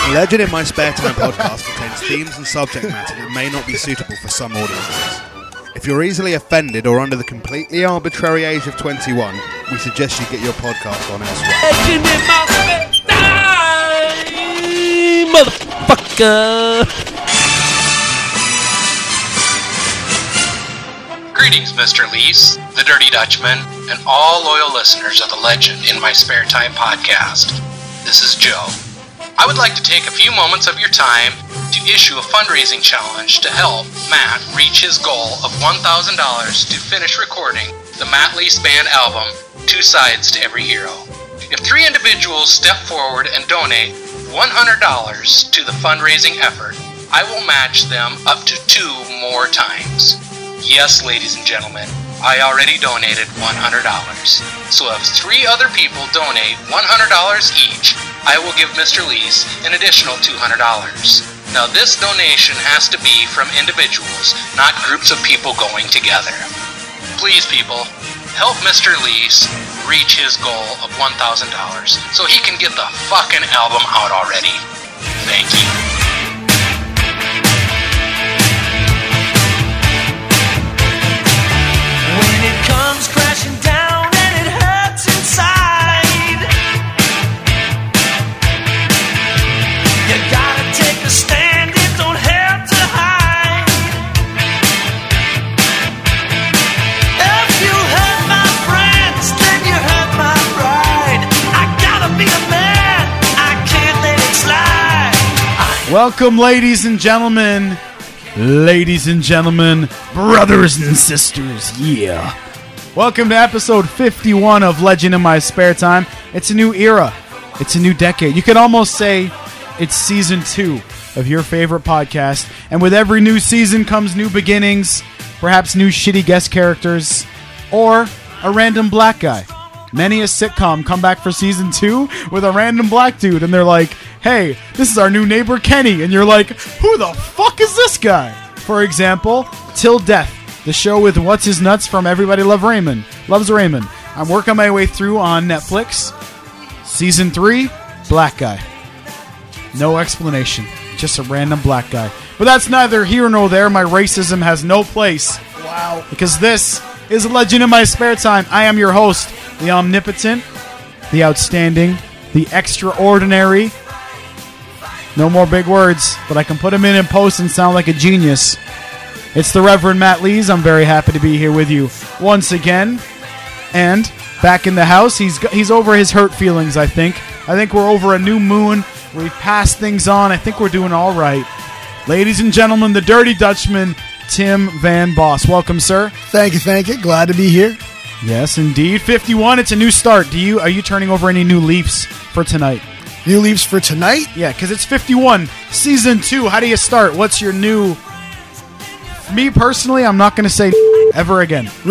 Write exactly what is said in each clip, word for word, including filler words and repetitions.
The Legend in My Spare Time podcast contains themes and subject matter that may not be suitable for some audiences. If you're easily offended or under the completely arbitrary age of twenty-one, we suggest you get your podcast on elsewhere. Legend in my spare time, motherfucker. Greetings, Mister Leese, the Dirty Dutchman, and all loyal listeners of the Legend in My Spare Time podcast. This is Joe. I would like to take a few moments of your time to issue a fundraising challenge to help Matt reach his goal of one thousand dollars to finish recording the Matt Leese Band album, Two Sides to Every Hero. If three individuals step forward and donate one hundred dollars to the fundraising effort, I will match them up to two more times. Yes, ladies and gentlemen, I already donated one hundred dollars. So if three other people donate one hundred dollars each, I will give Mister Leese an additional two hundred dollars. Now this donation has to be from individuals, not groups of people going together. Please, people, help Mister Leese reach his goal of one thousand dollars so he can get the fucking album out already. Thank you. When it comes crashing down and it hurts inside, you gotta take a stand, it don't have to hide. If you hurt my friends, then you hurt my pride. I gotta be a man, I can't let it slide. I Welcome, ladies and gentlemen. Ladies and gentlemen, brothers and sisters, yeah. Welcome to episode fifty-one of Legend in My Spare Time. It's a new era. It's a new decade. You could almost say it's season two of your favorite podcast. And with every new season comes new beginnings, perhaps new shitty guest characters, or a random black guy. Many a sitcom come back for season two with a random black dude, and they're like, hey, this is our new neighbor Kenny, and you're like, who the fuck is this guy? For example, Till Death, the show with What's His Nuts from Everybody Love Raymond, Loves Raymond. I'm working my way through on Netflix. Season three, black guy. No explanation, just a random black guy. But that's neither here nor there. My racism has no place. Wow. Because this is Legend in My Spare Time. I am your host, the omnipotent, the outstanding, the extraordinary. No more big words, but I can put them in in post and sound like a genius. It's the Reverend Matt Lees. I'm very happy to be here with you once again. And back in the house, he's he's over his hurt feelings, I think. I think we're over a new moon. We've passed things on. I think we're doing all right. Ladies and gentlemen, the Dirty Dutchman, Tim Van Boss. Welcome, sir. Thank you, thank you. Glad to be here. Yes, indeed. fifty-one, it's a new start. Do you Are you turning over any new leaves for tonight? New leaves for tonight? Yeah, because it's fifty-one, season two. How do you start? What's your new... Me, personally, I'm not going to say ever again. All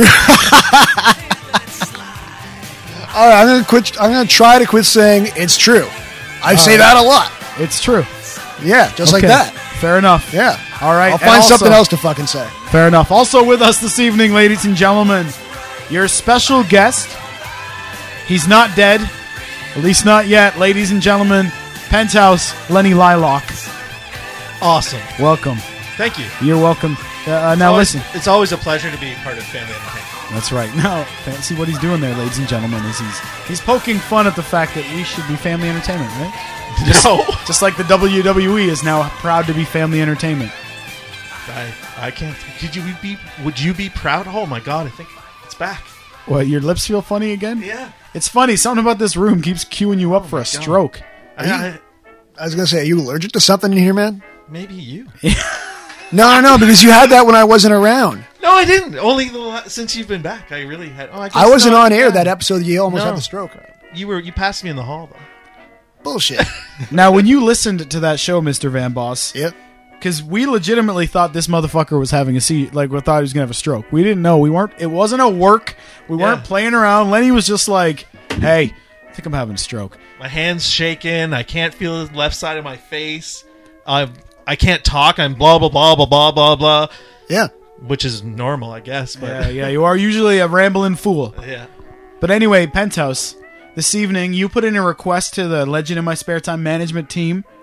right, I'm going to quit. I'm going to try to quit saying it's true. I All say right. that a lot. It's true. Yeah, just Okay, like that. Fair enough. Yeah. All right. I'll and find also- something else to fucking say. Fair enough. Also with us this evening, ladies and gentlemen, your special guest. He's not dead. At least not yet. Ladies and gentlemen, Penthouse Lenny Lilock. Awesome. Welcome. Thank you. You're welcome. Uh, now always, listen. It's always a pleasure to be part of Family Entertainment. That's right. Now, see what he's doing there, ladies and gentlemen, is he's he's poking fun at the fact that we should be family entertainment, right? Just, No. just like the W W E is now proud to be family entertainment. I, I can't. Could you be? Would you be proud? Oh my God! I think it's back. What, your lips feel funny again? Yeah. It's funny. Something about this room keeps queuing you up for a God. stroke. I, I, I was going to say, are you allergic to something in here, man? maybe you. No, no, because you had that when I wasn't around. No, I didn't. Only the, la- since you've been back, I really had. Oh, I, guess I wasn't not. on air Yeah. that episode. You almost No. had the stroke. You were. You passed me in the hall though. Bullshit. Now, when you listened to that show, Mister Van Boss, Yep. because we legitimately thought this motherfucker was having a seat, like we thought he was gonna have a stroke. We didn't know. We weren't. It wasn't a work. We weren't Yeah. playing around. Lenny was just like, "Hey, I think I'm having a stroke." My hand's shaking. I can't feel the left side of my face. I I can't talk. I'm blah blah blah blah blah blah blah. Yeah. Which is normal, I guess. But Yeah, yeah, you are usually a rambling fool. yeah. But anyway, Penthouse, this evening you put in a request to the Legend in My Spare Time management team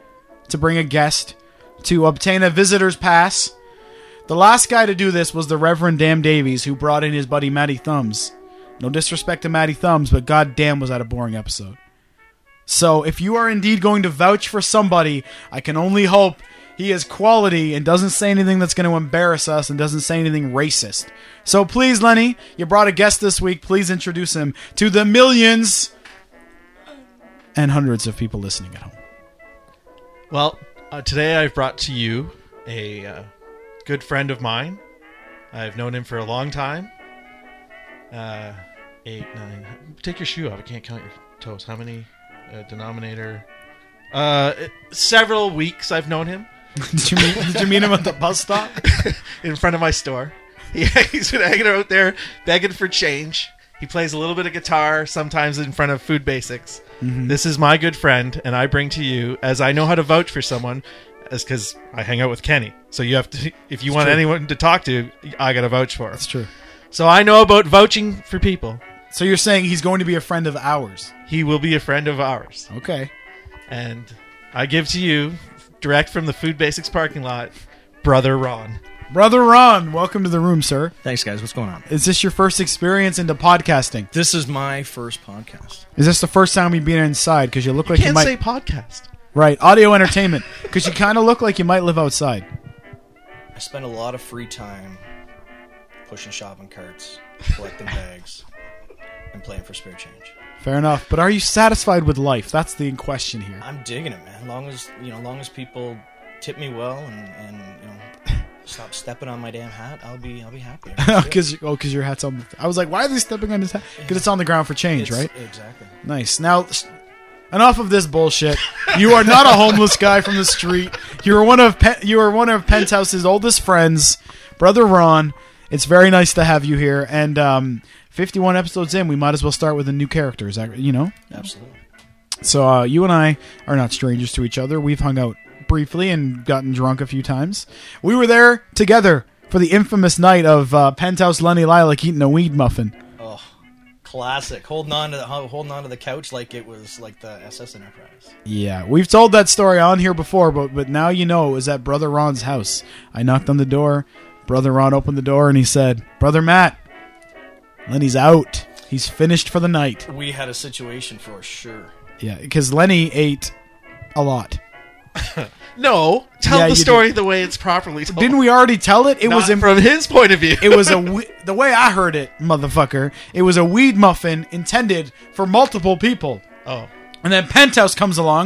to bring a guest to obtain a visitor's pass. The last guy to do this was the Reverend Dan Davies, who brought in his buddy Matty Thumbs. No disrespect to Matty Thumbs, but goddamn was that a boring episode. So if you are indeed going to vouch for somebody, I can only hope he is quality and doesn't say anything that's going to embarrass us and doesn't say anything racist. So please, Lenny, you brought a guest this week. Please introduce him to the millions and hundreds of people listening at home. Well, uh, today I've brought to you a uh, good friend of mine. I've known him for a long time. Uh, eight, nine. Take your shoe off. I can't count your toes. How many? Uh, denominator. Uh, several weeks I've known him. Did you meet, did you meet him at the bus stop? In front of my store. Yeah, he's been hanging out there begging for change. He plays a little bit of guitar, sometimes in front of Food Basics. Mm-hmm. This is my good friend, and I bring to you, as I know how to vouch for someone, as because I hang out with Kenny. So you have to, if you It's want true. anyone to talk to, I got to vouch for. That's true. So I know about vouching for people. So you're saying he's going to be a friend of ours? He will be a friend of ours. Okay. And I give to you, direct from the Food Basics parking lot, Brother Ron. Brother Ron, welcome to the room, sir. Thanks, guys. What's going on? Is this your first experience into podcasting? This is my first podcast. Is this the first time you've been inside? Because you look like you Can't might... say podcast. Right, audio entertainment. Because you kind of look like you might live outside. I spend a lot of free time pushing shopping carts, collecting bags, and playing for spare change. Fair enough. But are you satisfied with life? That's the question here. I'm digging it, man. Long as you know, long as people tip me well and, and you know, stop stepping on my damn hat, I'll be I'll be happy. Because oh, because your hat's on. The, I was like, why are they stepping on his hat? Because it's on the ground for change, It's- right? Exactly. Nice. Now, enough of this bullshit. You are not a homeless guy from the street. You are one of Pe- you are one of Penthouse's oldest friends, Brother Ron. It's very nice to have you here. And um, fifty-one episodes in, we might as well start with a new character. Is that you know? Absolutely. So uh, you and I are not strangers to each other. We've hung out briefly and gotten drunk a few times. We were there together for the infamous night of uh, Penthouse Lenny Lilac eating a weed muffin. Oh, classic. Holding on to the holding on to the couch like it was like the S S Enterprise. Yeah, we've told that story on here before, but but now you know it was at Brother Ron's house. I knocked on the door. Brother Ron opened the door and he said, "Brother Matt, Lenny's out. He's finished for the night." We had a situation for sure. Yeah, because Lenny ate a lot. No, tell Yeah, the you story the way it's properly told. Didn't we already tell it? It Not was in, from his point of view. it was a we- the way I heard it, motherfucker. It was a weed muffin intended for multiple people. Oh. And then Penthouse comes along.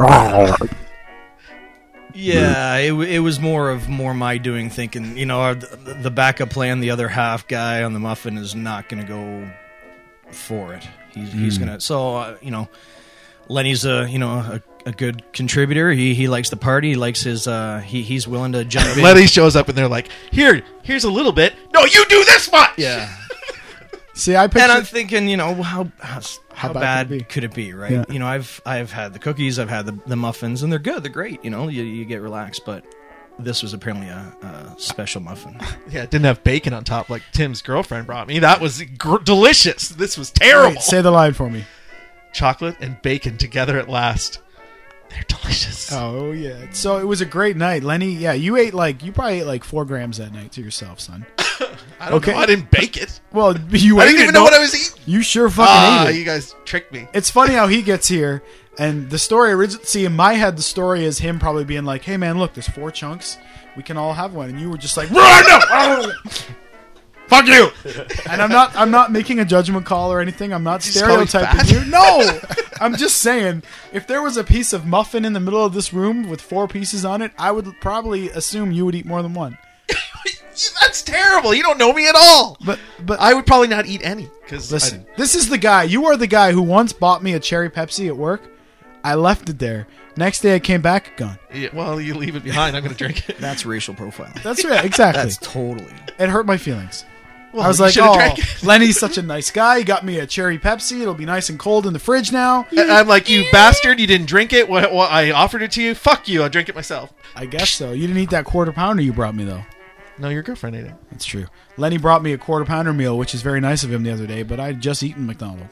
Yeah, it, w- it was more of more my doing, thinking, you know, our, the, the backup plan, the other half guy on the muffin is not going to go for it. He's, he's going to, so, uh, you know, Lenny's a, you know, a, a good contributor. He he likes the party. He likes his, uh, he, he's willing to jump in. Lenny shows up and they're like, here, here's a little bit. No, you do this much! Yeah. See, I pictured... And I'm thinking, you know, how how, how, bad bad could it be? could it be, right? Yeah. You know, I've I've had the cookies, I've had the, the muffins, and they're good, they're great. You know, you, you get relaxed, but this was apparently a, a special muffin. Yeah, it didn't have bacon on top like Tim's girlfriend brought me. That was gr- delicious. This was terrible. Wait, say the line for me. Chocolate and bacon together at last. They're delicious. Oh, yeah. So it was a great night. Lenny, yeah, you ate like, you probably ate like four grams that night to yourself, son. I don't okay. know. I didn't bake it. Well, you I ate didn't it, even know no- what I was eating. You sure fucking Ah, ate it. you guys tricked me. It's funny how he gets here, and the story originally. See, in my head, the story is him probably being like, "Hey, man, look, there's four chunks. We can all have one," and you were just like, "No, fuck you." And I'm not, I'm not making a judgment call or anything. I'm not Did you just call me stereotyping fat? you. No, I'm just saying, if there was a piece of muffin in the middle of this room with four pieces on it, I would probably assume you would eat more than one. That's terrible. You don't know me at all. But, but I would probably not eat any. Cause Listen, this is the guy. You are the guy who once bought me a cherry Pepsi at work. I left it there. Next day I came back, gone. I, yeah, well, you leave it behind. I'm going to drink it. That's racial profiling. That's right, exactly. That's totally. It hurt my feelings. Well, I was you like, should've oh, drank it." Lenny's such a nice guy. He got me a cherry Pepsi. It'll be nice and cold in the fridge now. And I'm like, you bastard, you didn't drink it. What, what, I offered it to you. Fuck you. I'll drink it myself. I guess so. You didn't eat that quarter pounder you brought me, though. No, your girlfriend ate it. That's true. Lenny brought me a quarter pounder meal, which is very nice of him the other day, but I had just eaten McDonald's.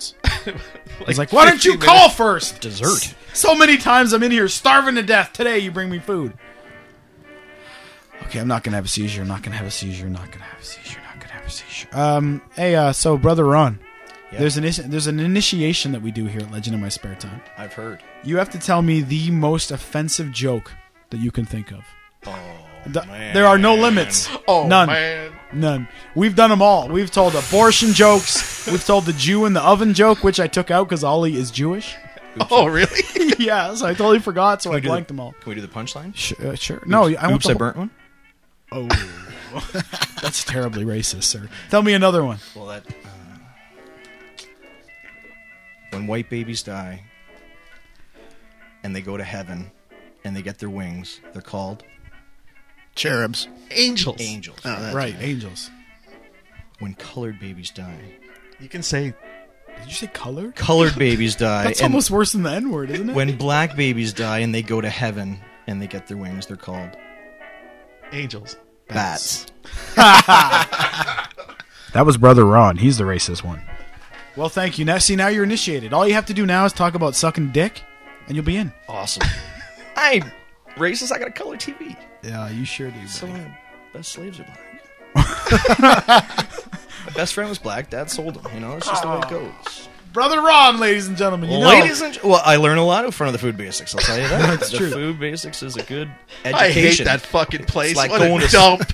I was like, why don't you fifteen call minutes. first? Dessert. So many times I'm in here starving to death. Today you bring me food. Okay, I'm not gonna have a seizure. I'm not gonna have a seizure. I'm not gonna have a seizure. I'm not gonna have a seizure. Um, hey, uh, so brother Ron, Yeah. there's an is- there's an initiation that we do here at Legend in My Spare Time. I've heard. You have to tell me the most offensive joke that you can think of. Oh, Th- man. There are no limits. Oh, None. man. None. We've done them all. We've told abortion jokes. We've told the Jew in the oven joke, which I took out because Ollie is Jewish. Oh, really? Yeah, so I totally forgot, so I we do blanked the- them all. Can we do the punchline? Sh- uh, sure. No, I want Oops, the I whole- burnt one. Oh, that's terribly racist, sir. Tell me another one. Well, that uh, when white babies die and they go to heaven and they get their wings, they're called Cherubs. Angels. angels. Oh, that's Right, angels. When colored babies die, You can say Did you say color? colored babies die. That's and almost worse than the N word, isn't it? when black babies die and they go to heaven and they get their wings, they're called angels. bats. That was brother Ron. He's the racist one. Well, thank you. Now, see, now you're initiated. All you have to do now is talk about sucking dick, and you'll be in. Awesome. I ain't racist. I got a color T V. Yeah, you sure do. So my best slaves are black. My best friend was black. Dad sold him. You know, it's just the way it goes. Brother Ron, ladies and gentlemen. You know. Ladies and well, I learn a lot in front of the food basics. I'll tell you that. That's the true. food basics is a good I education. hate that fucking place. It's like what going a to- dump.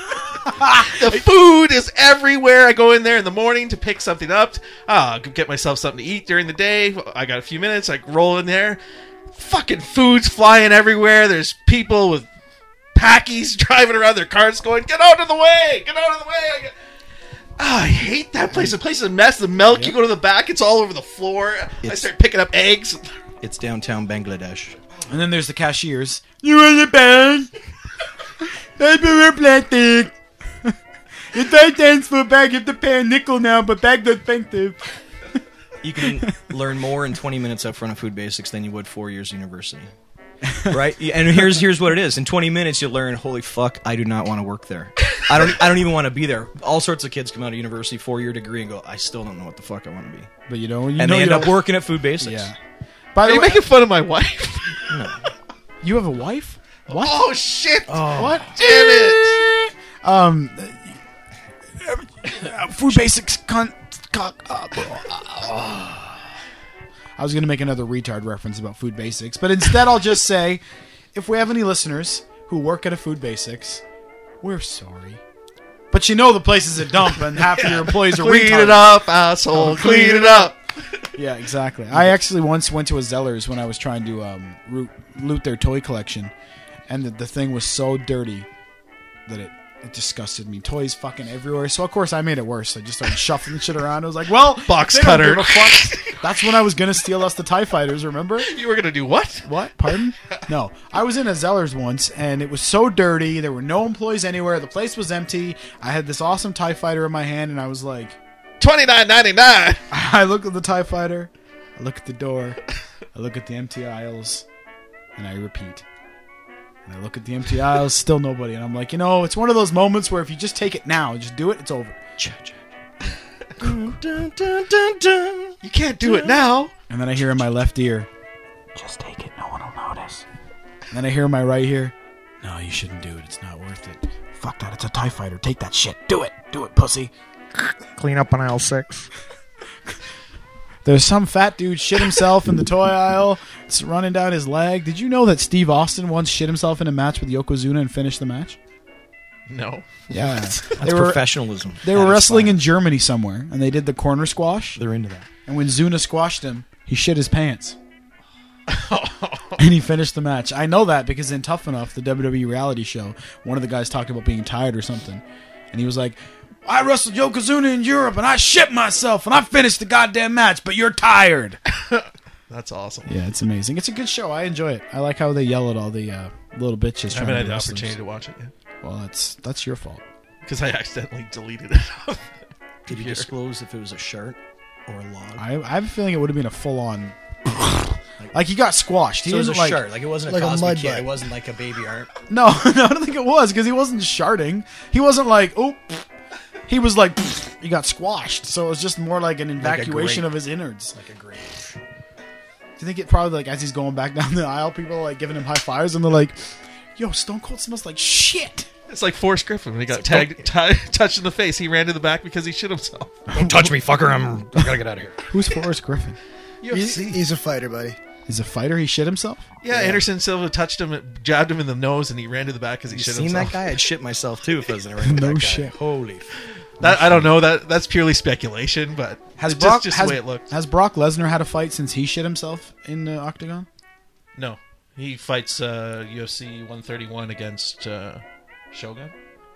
The food is everywhere. I go in there in the morning to pick something up. Ah, go get myself something to eat during the day. I got a few minutes. I roll in there. Fucking food's flying everywhere. There's people with packies driving around their cars going, get out of the way! Get out of the way! I, get... ah, I hate that place. The place is a mess. The milk, you go to the back, it's all over the floor. I It's- start picking up eggs. It's downtown Bangladesh. And then there's the cashiers. You want a bag? Paper or plastic? It's five cents for a bag. You have to pay a nickel now, but bags are expensive. You can learn more in twenty minutes up front of food basics than you would four years university. Right? And here's here's what it is. In twenty minutes you learn, holy fuck, I do not want to work there. I don't I don't even want to be there. All sorts of kids come out of university, four-year degree, and go, I still don't know what the fuck I want to be. But you know, you And know they end you up don't- working at food basics. Yeah. By Are the you way, making fun of my wife? you have a wife? What? Oh, shit! What? Damn it! Um, uh, food basics. Con- cock. Uh, I was going to make another retard reference about food basics, but instead I'll just say, if we have any listeners who work at a food basics, we're sorry. But you know the place is a dump, and half of your employees are Clean retards. it up, asshole. Clean it up. Yeah, exactly. I actually once went to a Zellers when I was trying to um, root, loot their toy collection, and the, the thing was so dirty that it, it disgusted me. Toys fucking everywhere. So, of course, I made it worse. I just started shuffling shit around. I was like, well, Box they don't cutter. give a fuck. That's when I was going to steal us the TIE Fighters, remember? You were going to do what? What? Pardon? No. I was in a Zellers once, and it was so dirty. There were no employees anywhere. The place was empty. I had this awesome TIE Fighter in my hand, and I was like... twenty-nine ninety-nine. I look at the TIE Fighter, I look at the door, I look at the empty aisles, and I repeat. And I look at the empty aisles, still nobody. And I'm like, you know, it's one of those moments where if you just take it now, just do it, it's over. You can't do it now. And then I hear in my left ear, just take it, no one will notice. And then I hear in my right ear, no, you shouldn't do it, it's not worth it. Fuck that, it's a TIE Fighter, take that shit, do it, do it, pussy. Clean up on aisle six. There's some fat dude shit himself in the toy aisle. It's running down his leg. Did you know that Steve Austin once shit himself in a match with Yokozuna and finished the match? No. Yeah. That's they were professionalism. they at were its wrestling in finest. Germany somewhere, and they did the corner squash. They're into that. And when Zuna squashed him, he shit his pants. And he finished the match. I know that because in Tough Enough, the W W E reality show, one of the guys talked about being tired or something. And he was like, I wrestled Yokozuna in Europe, and I shit myself, and I finished the goddamn match, but you're tired. That's awesome. Yeah, it's amazing. It's a good show. I enjoy it. I like how they yell at all the uh, little bitches. I trying haven't to had be the wrestlers. opportunity to watch it yet. Well, that's that's your fault. Because I accidentally deleted it. Did you Computer. disclose if it was a shirt or a log? I, I have a feeling it would have been a full-on... like, he got squashed. He so it was a didn't, like, shirt. Like it wasn't a like a cosmic mud kid. butt. It wasn't like a baby art. No, no, I don't think it was, because he wasn't sharding. He wasn't like, oh... He was like... he got squashed. So it was just more like an evacuation grape. of his innards. Like a grape. Do you think it probably like as he's going back down the aisle, people are like giving him high fives and they're like, "Yo, Stone Cold smells like shit." It's like Forrest Griffin when he got tagged, t- touched in the face. He ran to the back because he shit himself. Don't touch me, fucker. I'm I gotta get out of here. Who's Forrest Griffin? He's, he's a fighter, buddy. He's a fighter. He shit himself. Yeah, Anderson Silva touched him, jabbed him in the nose, and he ran to the back because he You shit seen himself. that guy? I'd shit myself too if I was in a ring with No that guy. shit. Holy. F- That, I don't know. That that's purely speculation, but Has it's Brock just, just has, the way it looked. has Brock Lesnar had a fight since he shit himself in the octagon? No, he fights uh, U F C one thirty-one against uh, Shogun.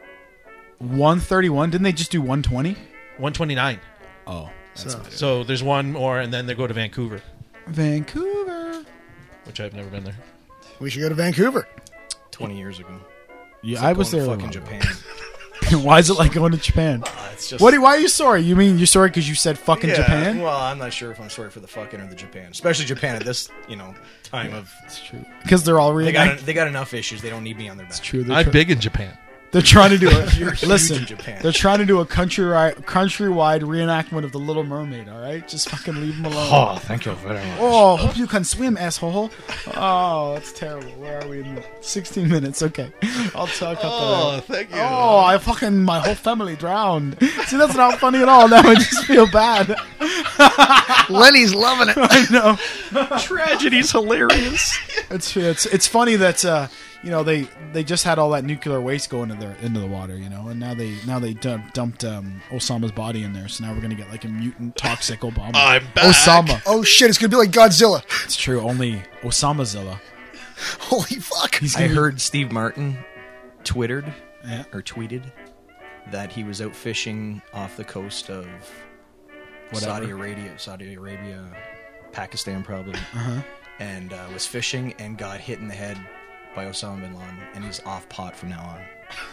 one thirty-one. Didn't they just do one twenty? one twenty-nine. Oh, that's So- So there's one more, and then they go to Vancouver, Vancouver. which I've never been there. We should go to Vancouver. Twenty years ago. Yeah, It's I like was going there. to a fucking while Japan. ago. Why is it like going to Japan? Uh, it's just What? do- Why are you sorry? You mean you're sorry because you said fucking Yeah, Japan? Well, I'm not sure if I'm sorry for the fucking or the Japan, especially Japan at this, you know, time of. It's true because they're all They reenact- got they got enough issues. They don't need me on their back. It's true. They're, I'm tr- big in Japan. they're trying to do it. You're huge Listen, in Japan. they're trying to do a country countrywide reenactment of the Little Mermaid. All right, just fucking leave them alone. Oh, thank you very much. Oh, hope you can swim, asshole. Oh, that's terrible. Where are we? In sixteen minutes. Okay. I'll talk about Oh, that. thank you. Oh, I fucking, my whole family drowned. See, that's not funny at all. Now I just feel bad. Lenny's loving it. I know. Tragedy's hilarious. It's, it's, it's funny that, uh, you know, they, they just had all that nuclear waste going into, their, into the water, you know, and now they, now they dump, dumped um, Osama's body in there. So now we're going to get like a mutant toxic Obama. I'm back. Osama. Oh shit! It's gonna be like Godzilla. It's true. Only Osamazilla. Holy fuck! He's I gonna be- heard Steve Martin twittered Yeah. or tweeted that he was out fishing off the coast of Whatever. Saudi Arabia, Saudi Arabia, Pakistan probably, Uh-huh. and uh, was fishing and got hit in the head by Osama bin Laden, and he's off pot from now on.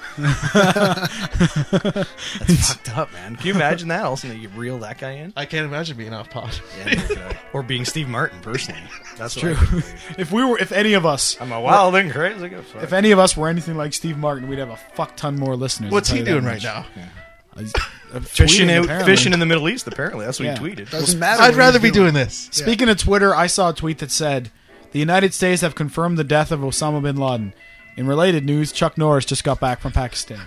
That's fucked up, man. Can you imagine that? All of a sudden you reel that guy in, I can't imagine being off pod. yeah, look it up. Or being Steve Martin personally. That's what True. I couldn't believe. If we were, if any of us, I'm a wild and crazy. good fuck. if any of us were anything like Steve Martin, we'd have a fuck ton more listeners. What's I'll he tell you doing that right much. now? He's, uh, fishing tweeting, out, apparently. fishing in the Middle East. Apparently, that's what Yeah. he tweeted. Doesn't matter. I'd what rather he's be doing this. Speaking of Twitter, I saw a tweet that said, "The United States have confirmed the death of Osama bin Laden." In related news, Chuck Norris just got back from Pakistan.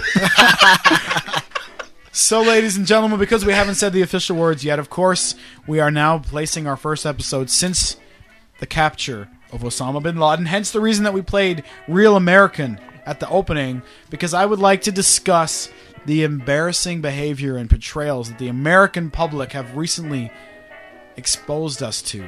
So, ladies and gentlemen, because we haven't said the official words yet, of course, we are now placing our first episode since the capture of Osama bin Laden. Hence the reason that we played Real American at the opening, because I would like to discuss the embarrassing behavior and portrayals that the American public have recently exposed us to.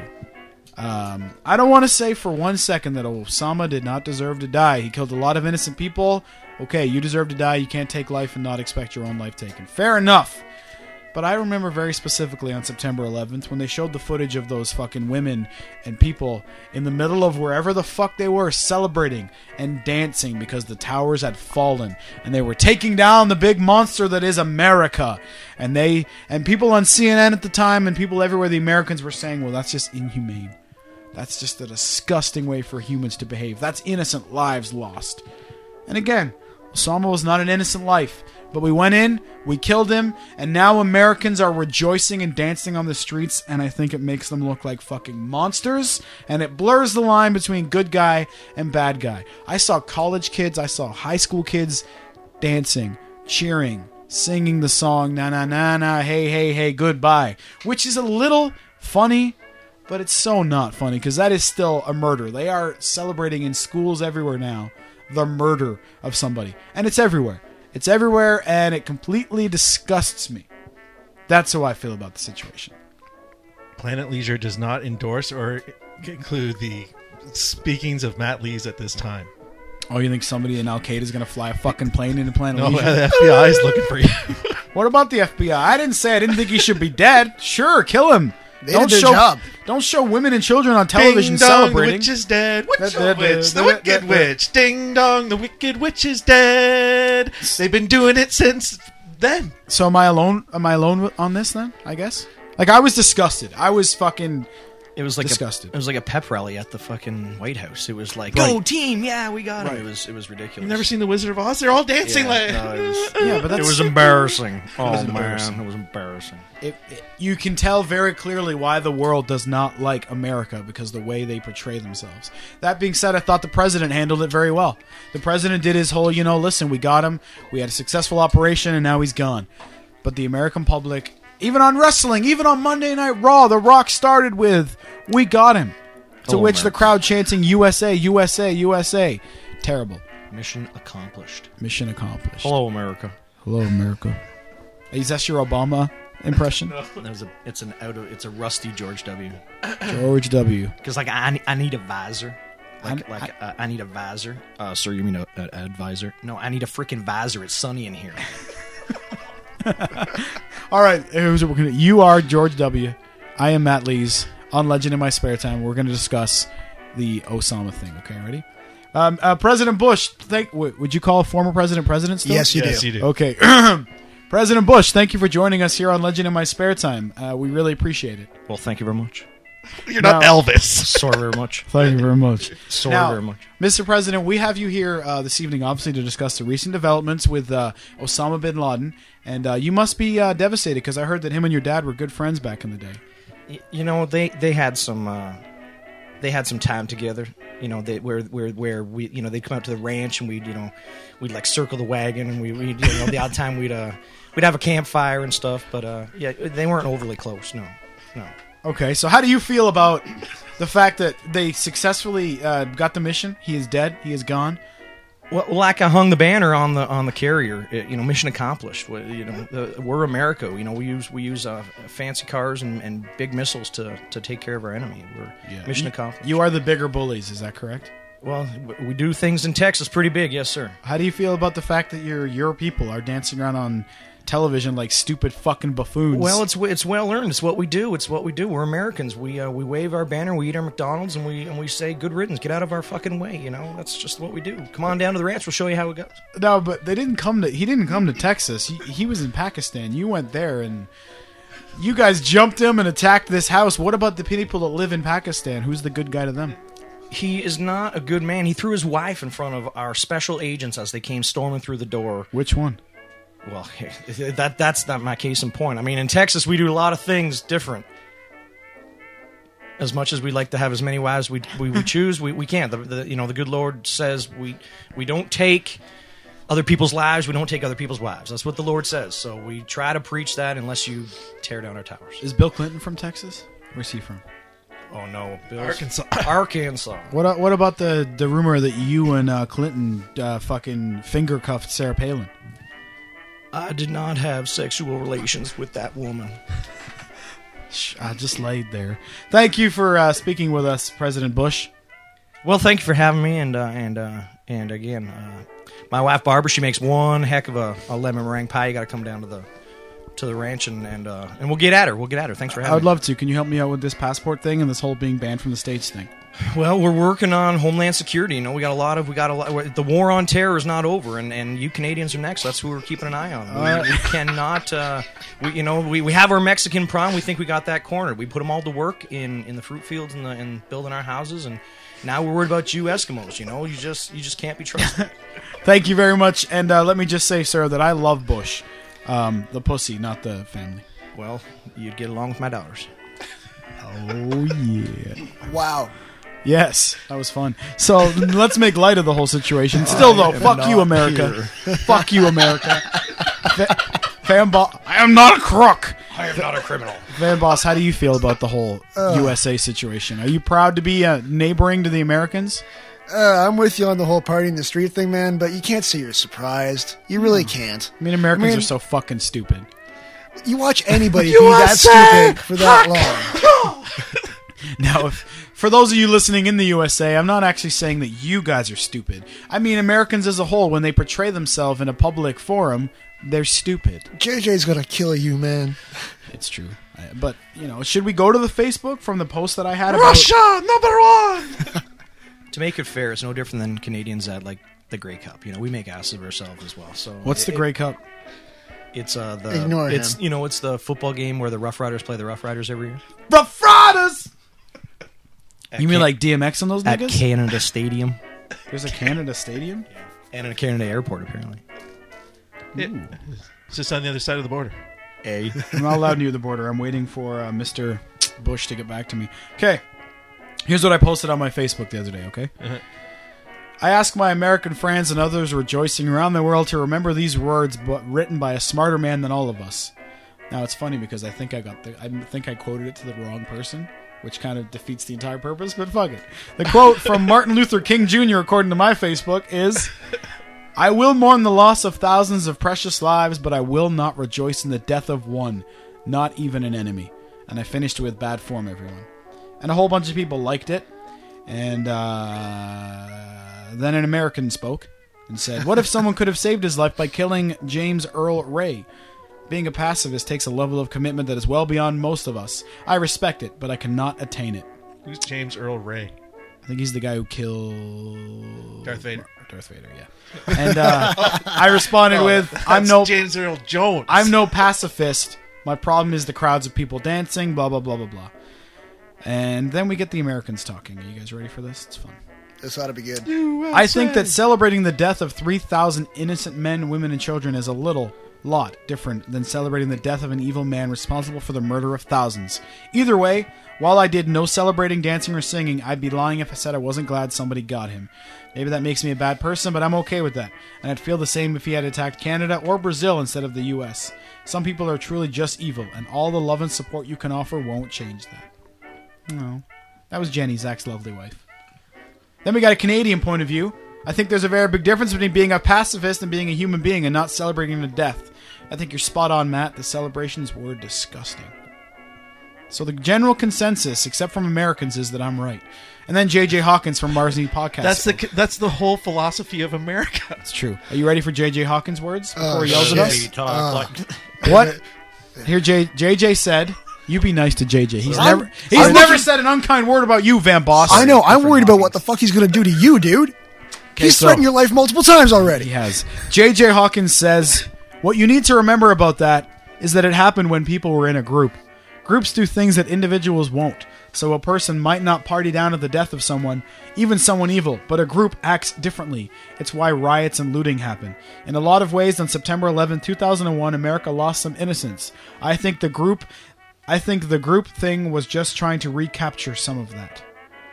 Um, I don't want to say for one second that Osama did not deserve to die. He killed a lot of innocent people. Okay, you deserve to die. You can't take life and not expect your own life taken. Fair enough. But I remember very specifically on September eleventh when they showed the footage of those fucking women and people in the middle of wherever the fuck they were celebrating and dancing because the towers had fallen and they were taking down the big monster that is America. And they and people on C N N at the time and people everywhere, the Americans were saying, well, that's just inhumane. That's just a disgusting way for humans to behave. That's innocent lives lost. And again, Osama was not an innocent life. But we went in, we killed him, and now Americans are rejoicing and dancing on the streets, and I think it makes them look like fucking monsters, and it blurs the line between good guy and bad guy. I saw college kids, I saw high school kids dancing, cheering, singing the song, na na na na, hey hey hey, goodbye, which is a little funny, but it's so not funny, because that is still a murder. They are celebrating in schools everywhere now the murder of somebody, and it's everywhere. It's everywhere, and it completely disgusts me. That's how I feel about the situation. Planet Leisure does not endorse or include the speakings of Matt Lees at this time. Oh, you think somebody in Al Qaeda is going to fly a fucking plane into Planet No, Leisure? the F B I is looking for you. What about the F B I? I didn't say I didn't think he should be dead. Sure, kill him. They did their show, job. Don't show women and children on television Ding dong, celebrating. the witch is dead. Witch, Da- da- oh, witch, da- the da- wicked da- witch. Ding dong, the wicked witch is dead. They've been doing it since then. So am I alone? Am I alone with- on this then? I guess. Like I was disgusted. I was fucking. It was like Disgusted. A, it was like a pep rally at the fucking White House. It was like, Right. "Go team, yeah, we got Right. it." It was it was ridiculous. You've never seen The Wizard of Oz? They're all dancing Yeah, like. no, it was, Yeah, but that's it was embarrassing. Oh was man, embarrassing. it was embarrassing. It, it- you can tell very clearly why the world does not like America because the way they portray themselves. That being said, I thought the president handled it very well. The president did his whole, you know, listen, we got him, we had a successful operation, and now he's gone. But the American public, even on wrestling, even on Monday Night Raw, The Rock started with, we got him. To Oh, which man. the crowd chanting, U S A, U S A, U S A. Terrible. Mission accomplished. Mission accomplished. Hello, America. Hello, America. Is that your Obama impression? That was a, it's an out of, it's a rusty George W. George W. Because like I, I need a visor. Like I- like uh, I need a visor. Uh, sir, you mean a, a advisor? No, I need a freaking visor. It's sunny in here. All right, here's what we're gonna. You are George W. I am Matt Lees. On Legend in My Spare Time, we're going to discuss the Osama thing. Okay, ready? Um, uh, President Bush, thank. W- would you call a former president president still? Yes, you Yes, do. you do. Okay, President Bush, thank you for joining us here on Legend in My Spare Time. Uh, we really appreciate it. Well, thank you very much. You're not Now- Elvis. Sorry very much. Thank you very much. Sorry Now, very much. Mister President, we have you here uh, this evening, obviously, to discuss the recent developments with uh, Osama bin Laden, and uh, you must be uh, devastated because I heard that him and your dad were good friends back in the day. Y- You know, they they had some uh, they had some time together. You know, they where where where we you know they'd come out to the ranch and we'd you know we'd like circle the wagon and we we you know the odd time we'd uh we'd have a campfire and stuff. But uh yeah, they weren't overly close. No, no. Okay, so how do you feel about the fact that they successfully uh, got the mission? He is dead. He is gone. Well, like I hung the banner on the on the carrier, it, you know, mission accomplished. We- You know, the, we're America. You know, we use we use uh, fancy cars and, and big missiles to, to take care of our enemy. We're mission accomplished. You are the bigger bullies. Is that correct? Well, w- we do things in Texas pretty big, yes, sir. How do you feel about the fact that your your people are dancing around on television like stupid fucking buffoons? Well, it's it's well earned. It's what we do. It's what we do. We're Americans. We uh, we wave our banner. We eat our McDonald's, and we and we say good riddance. Get out of our fucking way. You know, that's just what we do. Come on down to the ranch. We'll show you how it goes. no, but they didn't come to. He didn't come to Texas. He, he was in Pakistan. You went there, and you guys jumped him and attacked this house. What about the people that live in Pakistan? Who's the good guy to them? He is not a good man. He threw his wife in front of our special agents as they came storming through the door. Which one? Well, that that's not my case in point. I mean, in Texas, we do a lot of things different. As much as we like to have as many wives we we, we choose, we, we can't. The, the you know the good Lord says we we don't take other people's lives. We don't take other people's wives. That's what the Lord says. So we try to preach that unless you tear down our towers. Is Bill Clinton from Texas? Where's he from? Oh no, Bill's- Arkansas. Arkansas. What uh, what about the, the rumor that you and uh, Clinton uh, fucking finger cuffed Sarah Palin? I did not have sexual relations with that woman. Shh, I just laid there. Thank you for uh, speaking with us, President Bush. Well, thank you for having me, and uh, and uh, and again, uh, my wife Barbara, she makes one heck of a, a lemon meringue pie. You got to come down to the to the ranch, and and uh, and we'll get at her. We'll get at her. Thanks for having I would me. love to. Can you help me out with this passport thing and this whole being banned from the States thing? Well, we're working on Homeland Security. You know, we got a lot of we got a lot. The war on terror is not over, and, and you Canadians are next. That's who we're keeping an eye on. We, Uh, we cannot. Uh, we you know we, we have our Mexican prom. We think we got that cornered. We put them all to work in, in the fruit fields and the and building our houses, and now we're worried about you Eskimos. You know, you just you just can't be trusted. Thank you very much. And uh, let me just say, sir, that I love Bush. Um, the pussy, not the family. Well, you'd get along with my daughters. Oh, yeah. Wow. Yes, that was fun. So let's make light of the whole situation. Still, though, fuck you, America. Fuck you, America. Fa- Fan boss, I am not a crook. I am not a criminal. Van Boss, how do you feel about the whole U S A situation? Are you proud to be uh, neighboring to the Americans? Uh, I'm with you on the whole party in the street thing, man, but you can't say you're surprised. You really can't. I mean, Americans I mean- are so fucking stupid. You watch anybody be that stupid for that long. Now, if, for those of you listening in the U S A, I'm not actually saying that you guys are stupid. I mean, Americans as a whole, when they portray themselves in a public forum, they're stupid. J J's gonna kill you, man. It's true. Uh, But, you know, should we go to the Facebook from the post that I had about... Russia, number one. To make it fair, it's no different than Canadians at like the Grey Cup. You know, we make asses of ourselves as well. So What's the it- Grey Cup? It's uh the Ignore it's him. you know it's the football game where the Rough Riders play the Rough Riders every year. Rough Riders! You mean like D M X on those at niggas? Canada Stadium There's a Canada Stadium? and at a Canada Airport apparently. Yeah. It's just on the other side of the border. A. I'm not allowed near the border. I'm waiting for uh, Mister Bush to get back to me. Okay. Here's what I posted on my Facebook the other day, okay? Uh-huh. I ask my American friends and others rejoicing around the world to remember these words, but written by a smarter man than all of us. Now, it's funny because I think I got the, I think I quoted it to the wrong person, which kind of defeats the entire purpose, but fuck it. The quote from Martin Luther King Junior, according to my Facebook, is, I will mourn the loss of thousands of precious lives, but I will not rejoice in the death of one, not even an enemy. And I finished with bad form, everyone. And a whole bunch of people liked it. And uh, then an American spoke and said, what if someone could have saved his life by killing James Earl Ray? Being a pacifist takes a level of commitment that is well beyond most of us. I respect it, but I cannot attain it. Who's James Earl Ray? I think he's the guy who killed... Darth Vader. Darth Vader, yeah. And uh, I responded with, I'm That's no... James Earl Jones. I'm no pacifist. My problem is the crowds of people dancing, blah, blah, blah, blah, blah. And then we get the Americans talking. Are you guys ready for this? It's fun. This ought to be good. I think that celebrating the death of three thousand innocent men, women, and children is a little, lot different than celebrating the death of an evil man responsible for the murder of thousands. Either way, while I did no celebrating, dancing, or singing, I'd be lying if I said I wasn't glad somebody got him. Maybe that makes me a bad person, but I'm okay with that. And I'd feel the same if he had attacked Canada or Brazil instead of the U S. Some people are truly just evil, and all the love and support you can offer won't change that. No. That was Jenny, Zach's lovely wife. Then we got a Canadian point of view. I think there's a very big difference between being a pacifist and being a human being and not celebrating a death. I think you're spot on, Matt. The celebrations were disgusting. So the general consensus, except from Americans, is that I'm right. And then J J Hawkins from Mars Need Podcast. That's the that's the whole philosophy of America. It's true. Are you ready for J J Hawkins' words before Oh, he yells at shit. us? Uh, What? Here, J- JJ said, you be nice to J J. He's I'm- never he's I'm never looking- said an unkind word about you, Van Boss. I know. I'm worried about what the fuck he's going to do to you, dude. He's so- threatened your life multiple times already. He has. J J Hawkins says, what you need to remember about that is that it happened when people were in a group. Groups do things that individuals won't. So a person might not party down to the death of someone, even someone evil, but a group acts differently. It's why riots and looting happen. In a lot of ways, on September eleventh, two thousand one, America lost some innocence. I think the group I think the group thing was just trying to recapture some of that.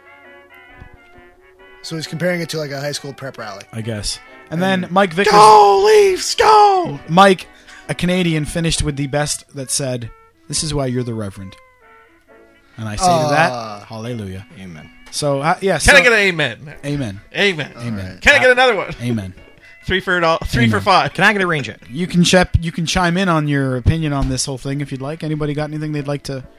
So he's comparing it to like a high school prep rally. I guess. And then Mike Vickers Go Leafs, go! Mike, a Canadian, finished with the best that said, this is why you're the Reverend. And I say to Ah. that, hallelujah. Amen. So, uh, yes. Can so, I get an amen? Amen. Amen. Amen. Can I get another one? Amen. Three for it all, three Amen. for five. Can I get a rain check? You can chip, you can chime in on your opinion on this whole thing if you'd like. Anybody got anything they'd like to?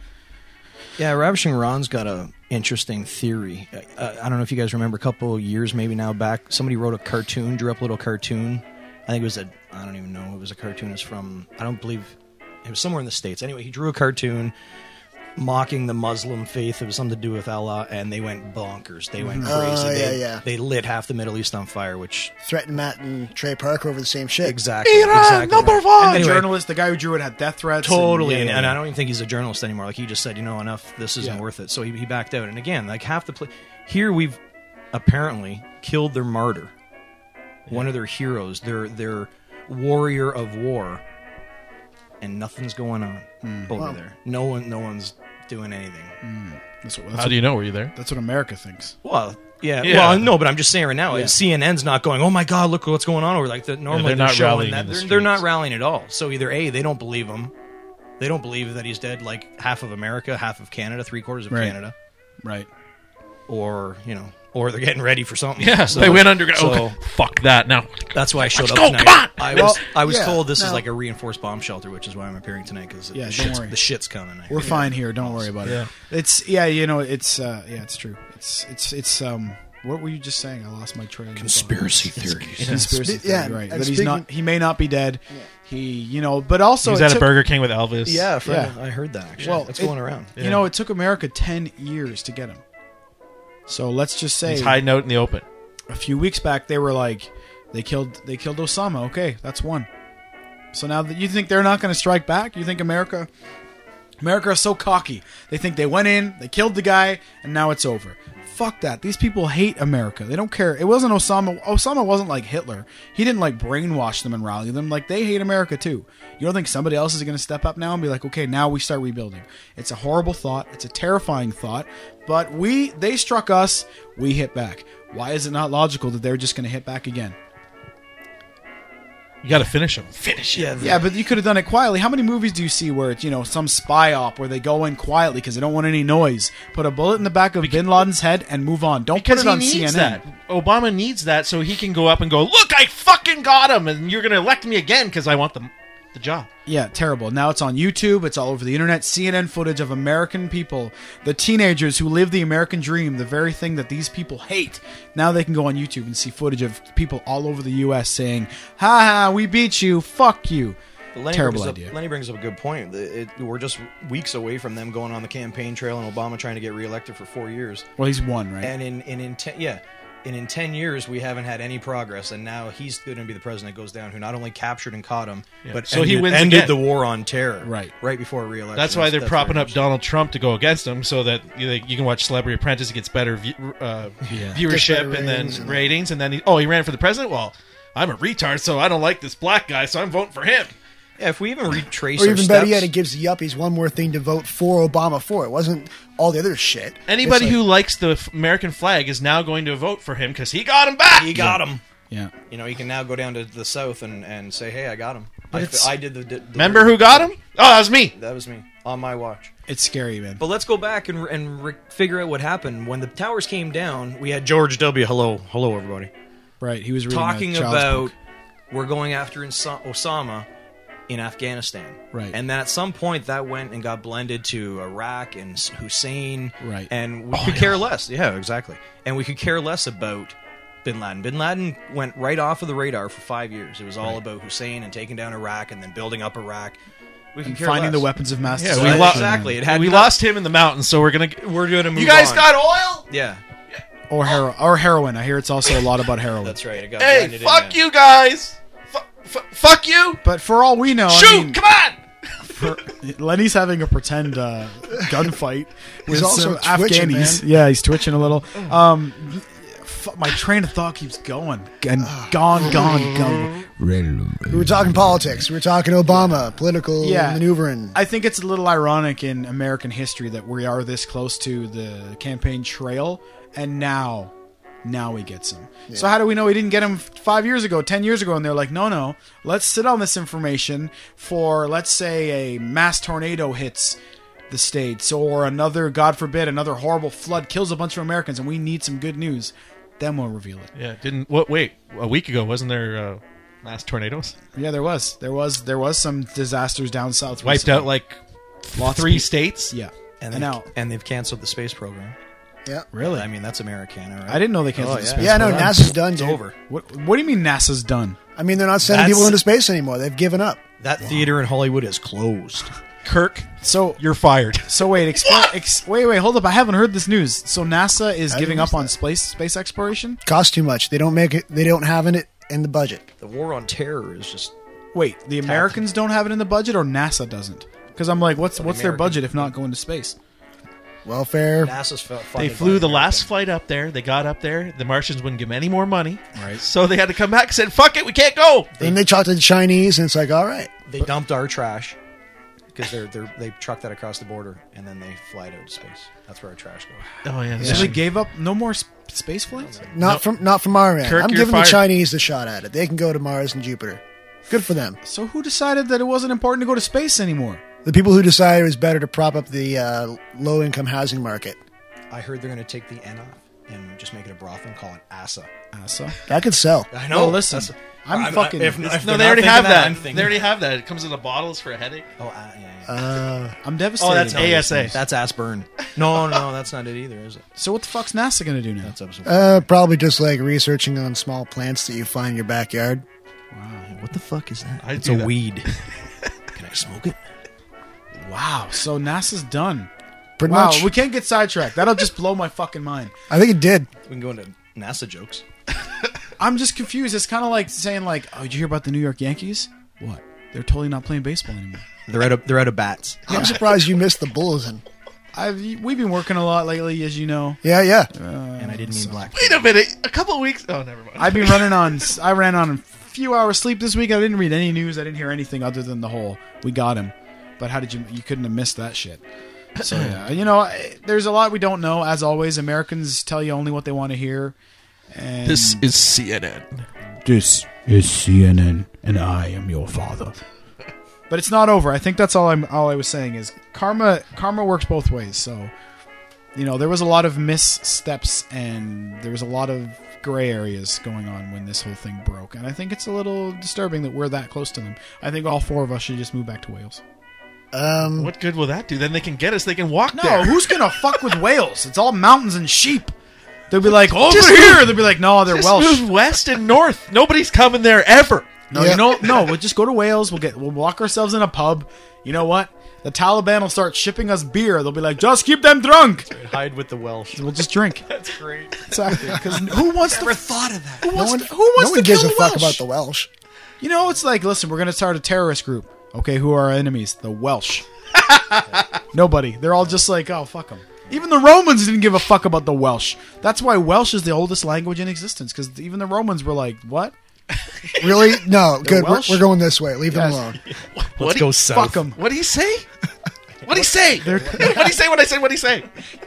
Yeah, Ravishing Ron's got a interesting theory. Uh, I don't know if you guys remember a couple of years maybe now back, somebody wrote a cartoon, drew up a little cartoon. I think it was a, I don't even know, it was a cartoon. It's from, I don't believe, it was somewhere in the States. Anyway, he drew a cartoon mocking the Muslim faith. It was something to do with Allah, and they went bonkers. They went crazy. Oh, yeah, they, yeah. they lit half the Middle East on fire, which... Threatened Matt and Trey Parker over the same shit. Exactly. exactly. number right. one! And the Anyway, journalist, the guy who drew it, had death threats. Totally, and, and, yeah, and yeah, I don't even think he's a journalist anymore. Like he just said, you know, enough. This isn't Yeah. worth it. So he, he backed out. And again, like half the play here, we've apparently killed their martyr, one of their heroes, their their warrior of war, and nothing's going on over Wow. there. No one, no one's doing anything. That's what, that's, How what, do you know? Were you there? that's what America thinks. Well. Yeah, Yeah. well, no, but I'm just saying right now, Yeah. C N N's not going, oh my God, look what's going on over like the normally they're not showing rallying that. in the They're, they're not streets. rallying at all. So either A, they don't believe him, they don't believe that he's dead, like half of America, half of Canada, three quarters of Right. Canada, Right. or you know, or they're getting ready for something. Yeah, So- they went underground. So okay, fuck that. Now, that's why I showed Let's up go, tonight. come on! I Well, was I was yeah, told this is no. like a reinforced bomb shelter, which is why I'm appearing tonight because Yeah, the, don't shit's- worry. the shit's coming. I We're hear. fine here. Don't worry about Yeah. it. It's yeah, you know, it's uh, yeah, it's true. It's it's it's um. What were you just saying? I lost my train. of thought. Conspiracy theories. Conspiracy Spe- yeah, theory, right? and That he's speaking- not. He may not be dead. He, you know, but also he was it at a took- Burger King with Elvis. Yeah, a friend, Yeah. I heard that. Actually. Well, it's it- going around. You know, it took America ten years to get him. So let's just say he's hiding out in the open. a few weeks back they were like, they killed they killed Osama. Okay, that's one. So now that you think they're not going to strike back, you think America America is so cocky. They think they went in, they killed the guy, and now it's over. Fuck that. These people hate America. They don't care. It wasn't Osama. Osama wasn't like Hitler. He didn't like brainwash them and rally them. Like, they hate America too. You don't think somebody else is going to step up now and be like, okay, now we start rebuilding? It's a horrible thought. It's a terrifying thought. But we, they struck us. We hit back. Why is it not logical that they're just going to hit back again? You got to finish them. Finish it. Yeah, Yeah, but you could have done it quietly. How many movies do you see where it's, you know, some spy op where they go in quietly because they don't want any noise, put a bullet in the back of Bin Laden's head, and move on? Don't Because put it on he needs C N N. that. Obama needs that so he can go up and go, look, I fucking got him, and you're going to elect me again because I want the, the job. Yeah, terrible. Now it's on YouTube. It's all over the internet. C N N footage of American people, the teenagers who live the American dream, the very thing that these people hate. Now they can go on YouTube and see footage of people all over the U S saying, ha ha, we beat you, fuck you. Lenny Terrible brings idea. Up, Lenny brings up a good point. It, it, we're just weeks away from them going on the campaign trail and Obama trying to get reelected for four years. Well, he's won, right? And in, in, in ten, yeah, and in ten years we haven't had any progress, and now he's going to be the president that goes down, who not only captured and caught him, Yeah. but So he ended, wins ended again. the war on terror. Right. right before re-election. That's why they're propping very up Donald Trump to go against him so that you, know, you can watch Celebrity Apprentice. It gets better view, uh, Yeah. viewership Gets better and then ratings and- ratings. And then, he, oh, he ran for the president? Well, I'm a retard, so I don't like this black guy, so I'm voting for him. Yeah, if we even retrace Or our even steps, better yet, it gives the yuppies one more thing to vote for Obama for. It wasn't all the other shit. Anybody It's like- who likes the f- American flag is now going to vote for him because he got him back. he got him. Yeah. You know, he can now go down to the south and, and say, "Hey, I got him. But I, it's- I did the, the Remember who got him? Oh, that was me. That was me on my watch." It's scary, man. But let's go back and and re- figure out what happened when the towers came down. We had George W. Hello, hello, everybody. Right, he was reading a Talking child's about book. we're going after Insa- Osama in Afghanistan. Right. And then at some point that went and got blended to Iraq and S- Hussein. Right. And we Oh, could yeah. care less. Yeah, exactly. And we could care less about Bin Laden. Bin Laden went right off of the radar for five years. It was all about Hussein and taking down Iraq and then building up Iraq. We can And care finding less. the weapons of mass Yeah, destruction. we lo- exactly. It had we no- lost him in the mountains, so we're gonna. We're going to move You guys on. got oil? Yeah, Or, hero- or heroin. I hear it's also a lot about heroin. that's right. It got Hey, blended in fuck there. you guys! F- f- fuck you! But for all we know, Shoot! I mean, Come on! for, Lenny's having a pretend uh, gunfight with He's also some twitching, Afghanis. man. Yeah, he's twitching a little. Um, f- my train of thought keeps going and gone, gone, gone. We were talking politics. We were talking Obama, political Yeah. maneuvering. I think it's a little ironic in American history that we are this close to the campaign trail, and now, now he gets him. So how do we know he didn't get him five years ago, ten years ago? And they're like, no, no, let's sit on this information for, let's say, a mass tornado hits the States, or another, God forbid, another horrible flood kills a bunch of Americans, and we need some good news. Then we'll reveal it. Yeah, didn't. What? Wait, a week ago wasn't there uh, mass tornadoes? Yeah, there was, there was, there was some disasters down south. Wiped recently. out like Lots of three people. states. Yeah, And, and they've, now, and they've canceled the space program. Yeah. really, I mean, that's Americana, right? I didn't know they canceled Oh, the yeah. space Yeah, no, program. NASA's done, It's dude. over. What, what do you mean NASA's done? I mean, they're not sending That's- people into space anymore. They've given up. That theater in Hollywood is closed. Kirk, So, you're fired. so wait, explain, ex, wait, wait, hold up. I haven't heard this news. So NASA is I giving didn't up know on that. space space exploration? Costs too much. They don't make it. They don't have it in the budget. The war on terror is just Wait, the Americans don't have it in the budget, or NASA doesn't? Because I'm like, what's what's their American- budget if not going to space? Welfare. NASA's fu- They funded flew by the last American. flight up there. They got up there. The Martians wouldn't give them any more money. Right. So they had to come back and said, fuck it, we can't go. Then they talk to the Chinese, and it's like, all right. They dumped our trash because they're, they're they truck that across the border and then they fly it out to space. That's where our trash goes. Oh, yeah. So they gave up no more sp- space flights? Not No. from not from our end. Kirk, I'm you're giving fired. the Chinese the shot at it. They can go to Mars and Jupiter. Good for them. So who decided that it wasn't important to go to space anymore? The people who decided it was better to prop up the uh, low-income housing market. I heard they're going to take the N off and just make it a brothel and call it NASA. NASA. That could sell. I know. listen, I'm fucking- If, No, if No, they're they not already thinking have that. I'm thinking, They already have that. It comes in the bottles for a headache. Oh, uh, yeah, yeah. Uh, I'm devastated. Oh, that's by A this S A. news. That's ass burn. No, no, that's not it either, is it? So what the fuck's NASA going to do now? That's episode. uh, probably just like researching on small plants that you find in your backyard. what the fuck is that? I It's do a that. weed. Can I smoke it? Wow. So NASA's done. Pretty Wow. much. We can't get sidetracked. That'll just blow my fucking mind. I think it did. We can go into NASA jokes. I'm just confused. It's kind of like saying, like, oh, did you hear about the New York Yankees? What? they're totally not playing baseball anymore. They're out of they're out of bats. I'm surprised you missed the Bulletin. I've we've been working a lot lately, as you know. Yeah, yeah. And I didn't mean black. Wait a minute. A couple of weeks. Oh, never mind. I've been running on. I ran on a few hours sleep this week. I didn't read any news. I didn't hear anything other than the whole "we got him." But how did you? You couldn't have missed that shit. So yeah, you know, there's a lot we don't know. As always, Americans tell you only what they want to hear. And This is C N N. This is C N N, and I am your father. But it's not over. I think that's all I'm. All I was saying is karma. Karma works both ways. So, you know, there was a lot of missteps, and there was a lot of gray areas going on when this whole thing broke. And I think it's a little disturbing that we're that close to them. I think all four of us should just move back to Wales. Um, What good will that do? Then they can get us. They can walk No, there. who's gonna fuck with Wales? It's all mountains and sheep. They'll be like over Just here. move- They'll be like, no, they're Just Welsh. move west and north. Nobody's coming there ever. No, Yeah. you know, no. We'll just go to Wales. We'll get, we'll lock ourselves in a pub. You know what? The Taliban will start shipping us beer. They'll be like, just keep them drunk. Hide with the Welsh. We'll just drink. That's great. Exactly. Because who wants to? thought of that. Who no wants one, to? Who wants no to one gives kill a the fuck Welsh? about the Welsh. You know, it's like, listen, we're gonna start a terrorist group. Okay, who are our enemies? The Welsh. Nobody. They're all just like, oh, fuck them. Even the Romans didn't give a fuck about the Welsh. That's why Welsh is the oldest language in existence. Because even the Romans were like, what? Really? No, good. We're, Welsh? we're going this way. Leave Yes. them alone. What Let's do go you, south. Fuck them. What do you say? What do you say? What do you say? What do you say? What do you say?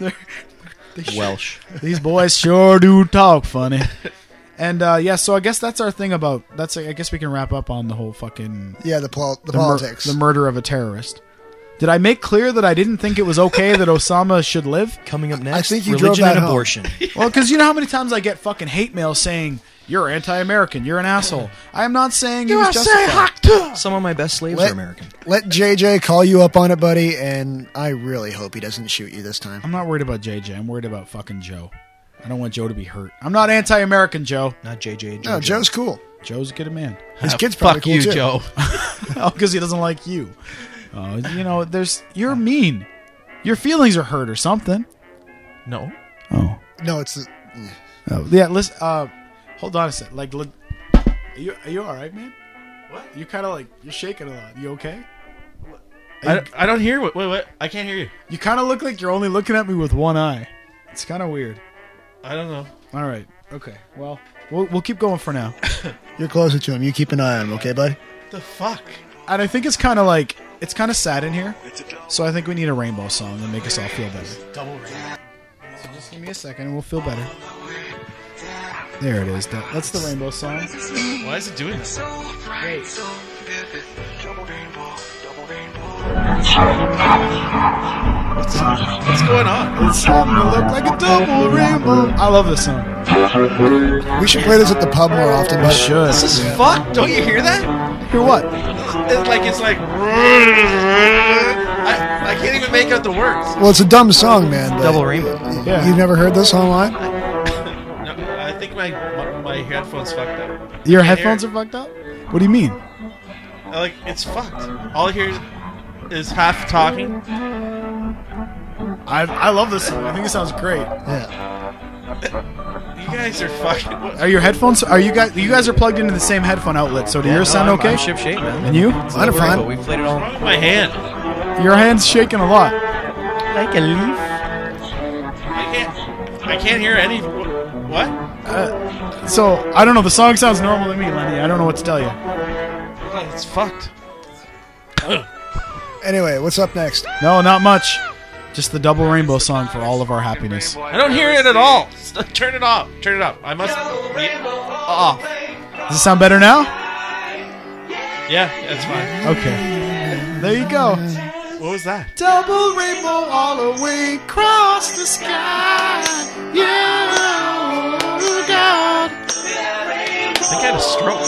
Welsh. These boys sure do talk funny. And uh, yeah, so I guess that's our thing about that's. I guess we can wrap up on the whole fucking Yeah, the, pol- the, the, mur- politics. the murder of a terrorist. Did I make clear that I didn't think it was okay that Osama should live? Coming up next, think you religion drove that and home. abortion. Well, because you know how many times I get fucking hate mail saying you're anti-American, you're an asshole. I am not saying you was justified. Some of my best slaves Let- are American. Let J J call you up on it, buddy, and I really hope he doesn't shoot you this time. I'm not worried about J J. I'm worried about fucking Joe. I don't want Joe to be hurt. I'm not anti-American, Joe. Not J J. No, Joe's cool. Joe's a good man. His kid's probably Fuck cool you, too. Joe. Oh, because he doesn't like you. Oh, you know, there's you're mean. Your feelings are hurt or something. No. Oh. No, it's the, Oh, yeah. Listen. Uh, hold on a sec. Like, li- are you are you all right, man? What? You kind of like you're shaking a lot. You okay? I, I don't hear what. Wait, what? I can't hear you. You kind of look like you're only looking at me with one eye. It's kind of weird. I don't know. All right. Okay. Well, we'll we'll keep going for now. you're closer to him. You keep an eye on him, okay, buddy? The fuck? And I think it's kind of like it's kind of sad in here. So I think we need a rainbow song to make us all feel better. Double rainbow. So just give me a second and we'll feel better. There it is. That, that's the rainbow song. Why is it doing this? What's, what's going on? It's starting to look like a double rainbow. I love this song. We should play this at the pub more often, We buddy. should. This is fuck. Don't you hear that? Hear what? It's like it's like. I, I can't even make out the words. Well, it's a dumb song, man. But Double rainbow. Yeah. You've never heard this online? No, I think my my, my headphones fucked up. Your Can't headphones hear are fucked up? What do you mean? it. Like it's fucked. All I hear is half talking. I I love this song. I think it sounds great. Yeah. You guys are fucking. What? Are your headphones? Are you guys? You guys are plugged into the same headphone outlet. So do yours sound I'm- okay? I'm ship shape, man. And you? Mine are Don't worry fine. about it. We played it all What's wrong with my hand? Your hand's shaking a lot. like a leaf. I can't. I can't hear any. What? So I don't know. The song sounds normal to me, Lenny. I don't know what to tell you. Oh, it's fucked. Anyway, what's up next? No, not much. Just the double rainbow song for all of our happiness. I don't hear it at all. St- Turn it off. Turn it up. I must. Yeah. Off. Does it sound better now? Yeah, that's fine. Okay. There you go. What was that? Double rainbow all the way across the sky. Yeah, God. I think I had a stroke.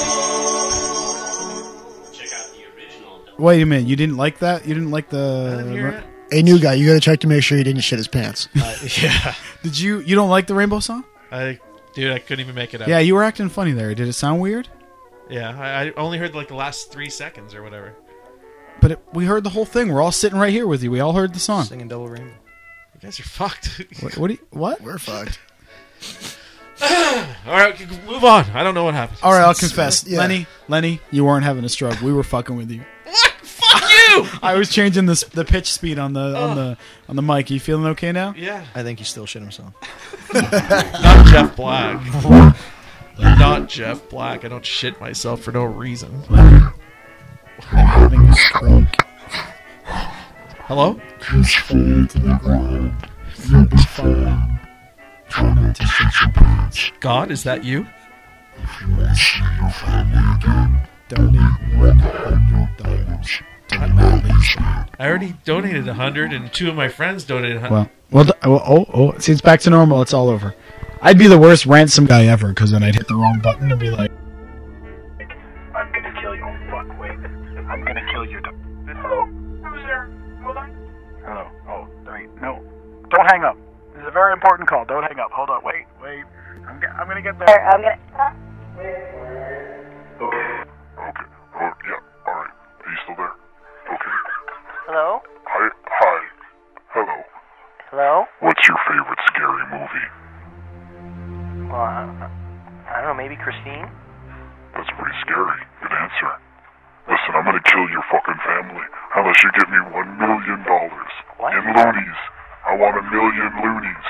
Wait a minute. You didn't like that? You didn't like I didn't hear the? it. Hey, new guy, you gotta check to make sure he didn't shit his pants. Yeah. Did you? You don't like the rainbow song? I, dude, I couldn't even make it out. Yeah, you were acting funny there. Did it sound weird? Yeah, I, I only heard like the last three seconds or whatever. But it, we heard the whole thing. We're all sitting right here with you. We all heard the song. Singing double rainbow. You guys are fucked. What? What? Do you, what? We're fucked. All right, move on. I don't know what happened. All right, I'll confess. Yeah. Lenny, Lenny, you weren't having a stroke. We were fucking with you. What? Fuck you! I was changing the the pitch speed on the on the on the mic. You feeling okay now? Yeah. I think he still shit himself. Not Jeff Black. Not Jeff Black. I don't shit myself for no reason. I'm having a stroke. Hello? Just fall to the ground. You'll be fine. Try not to shit your pants. God, is that you? If you want to see your family again, donate one hundred dollars to the Natalie Show. I already donated a hundred, and two of my friends donated a hundred. Well, well, th- oh, oh, oh, see, it's back to normal. It's all over. I'd be the worst ransom guy ever, because then I'd hit the wrong button and be like, I'm gonna kill you, fuckwit. I'm gonna kill you. Hello? Who's there? Hold on. Hello. Oh, wait. No. Don't hang up. This is a very important call. Don't hang up. Hold on. Wait. Wait. I'm, ge- I'm gonna get there. I'm gonna. Huh? Okay. Okay. Oh, yeah. All right. Are you still there? Okay. Hello? Hi. Hi. Hello. Hello? What's your favorite scary movie? Well, I, I don't know. Maybe Christine? That's pretty scary. Good answer. Listen, I'm gonna kill your fucking family unless you give me one million dollars What? in loonies. I want a million loonies.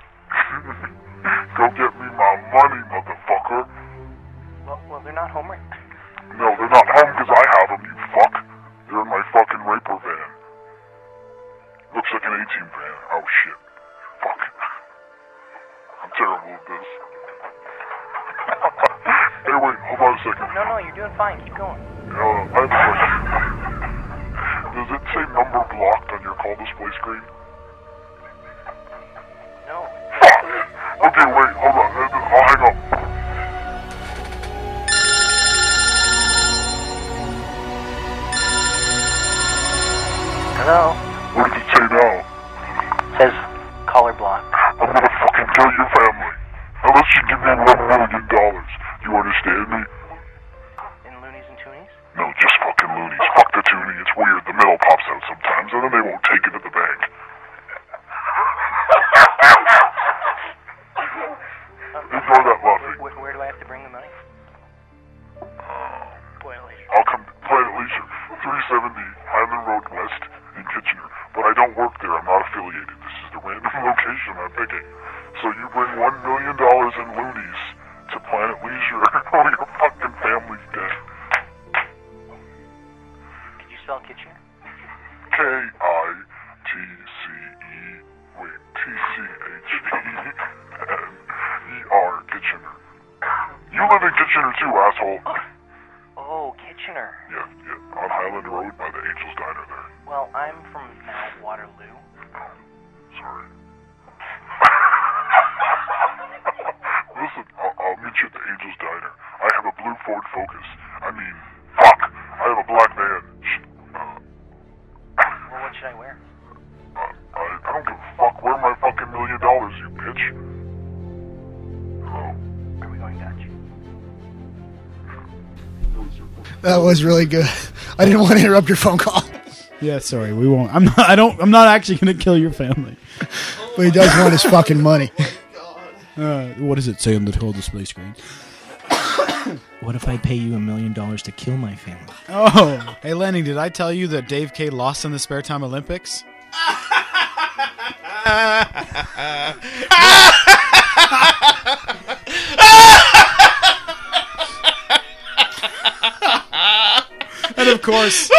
Go get me my money, motherfucker. Well, well, they're not home right. No, they're not home because I have them, you fuck. They're in my fucking raper van. Looks like an A-team van. Oh shit. Fuck. I'm terrible at this. Hey, wait, hold on a second. No, no, you're doing fine. Keep going. Uh, I have a question. Does it say number blocked on your call display screen? No. Fuck! Okay, wait, hold on. I'll hang up. Hello? What does it say now? Says caller block. I'm gonna fucking kill your family. Unless you give me one million dollars. You understand me? In Loonies and Toonies? No, just fucking loonies. Fuck the toonie. It's weird. The middle pops out sometimes, and then they won't take it to the bank. Ignore that laughing. Where, where do I have to bring the money? Boy, leisure. I'll come play at leisure. three seventy Highland Road West in Kitchener. But I don't work there. I'm not affiliated. This is the random location I'm picking. So you bring one million dollars in loonies to Planet Leisure or your fucking family's dead. Could you spell Kitchener? K I T C E wait, T C H E N E R Kitchener. You live in Kitchener too, asshole. Oh, Kitchener. Yeah, yeah, on Highland Road by the Angel's Diner there. Well, I'm from now Waterloo. Oh, sorry. Listen, I'll, I'll meet you at the Angel's Diner. I have a blue Ford Focus. I mean, fuck, I have a black van. Sh- Uh, Well, what should I wear? uh, I, I don't give a fuck. Where my fucking million dollars, you bitch? Hello? Are we going Dutch? That was really good. I didn't want to interrupt your phone call, "Yeah, sorry, we won't. I'm not. I don't. I'm not actually going to kill your family." but he does want his fucking money. Uh, what does it say on the whole display screen? What if I pay you a million dollars to kill my family? Oh, hey Lenny, did I tell you that Dave K lost in the Spare Time Olympics? And of course,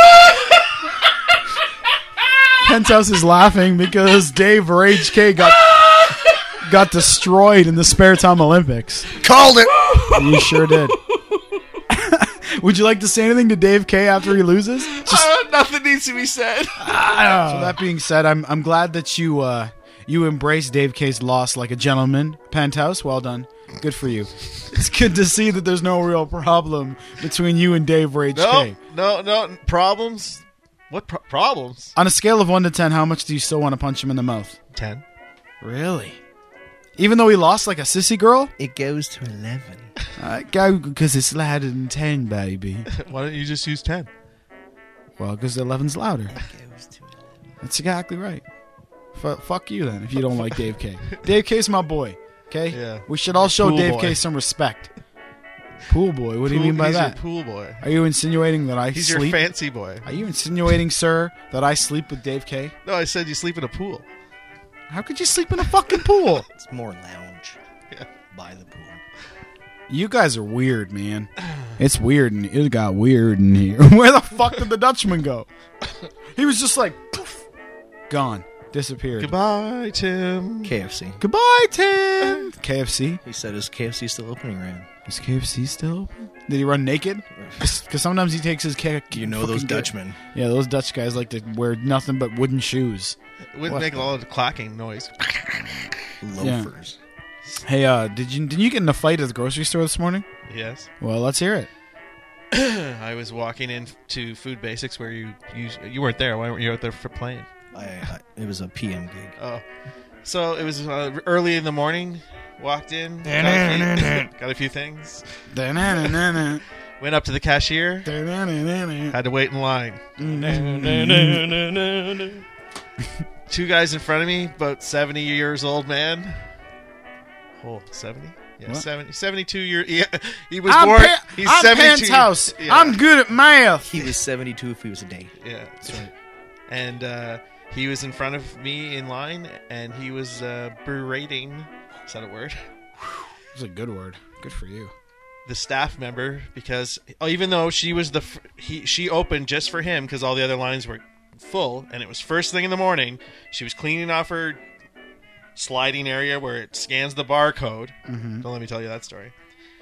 Penthouse is laughing because Dave Rage K got got destroyed in the Spare Time Olympics. Called it. You sure did. Would you like to say anything to Dave K after he loses? Just, Uh, nothing needs to be said. so that being said, I'm I'm glad that you uh, you embraced Dave K's loss like a gentleman. Penthouse, well done. Good for you. It's good to see that there's no real problem between you and Dave Rage No, K. no, no problems. What pro- problems? On a scale of one to ten, how much do you still want to punch him in the mouth? Ten. Really? Even though he lost like a sissy girl? It goes to eleven. Uh, go because it's louder than ten, baby. Why don't you just use ten? Well, because eleven's louder. It goes to eleven. That's exactly right. F- fuck you then if you don't like Dave K. Dave K's my boy. Okay? Yeah. We should all show Pool Dave boy. K some respect. Pool boy? What do you Pool- mean by he's that? Your pool boy. Are you insinuating that I He's sleep? your fancy boy. Are you insinuating, sir, that I sleep with Dave K? No, I said you sleep in a pool. How could you sleep in a fucking pool? It's more lounge Yeah. by the pool. You guys are weird, man. It's weird, and it got weird in here. Where the fuck did the Dutchman go? He was just like, poof, gone, disappeared. Goodbye, Tim. K F C. Goodbye, Tim. K F C. He said, "Is K F C still open?" He ran. Is K F C still open? Did he run naked? Because sometimes he takes his K. You know those Dutchmen. Yeah, those Dutch guys like to wear nothing but wooden shoes. It wouldn't What? make a lot of clacking noise. Loafers. Hey, uh, did you did you get in a fight at the grocery store this morning? Yes. Well, let's hear it. I was walking into Food Basics where you you, you weren't there. Why weren't you out there for playing? I, I, it was a P M gig. Oh, so it was uh, early in the morning. Walked in, got a few, got a few things. Da-na-na-na-na. Went up to the cashier. Da-na-na-na-na. Had to wait in line. Two guys in front of me, about seventy years old man. Oh, seventy? Yeah, What? seventy, seventy-two years. Yeah, he was I'm, born. pa- he's I'm seventy-two. Penthouse. Yeah. I'm good at math. He was seventy-two if he was a day. Yeah, that's right. And uh, he was in front of me in line, and he was uh, berating. Is that a word? That's a good word. Good for you. The staff member, because even though she was the f- he she opened just for him because all the other lines were full, and it was first thing in the morning. She was cleaning off her sliding area where it scans the barcode. Mm-hmm. Don't let me tell you that story.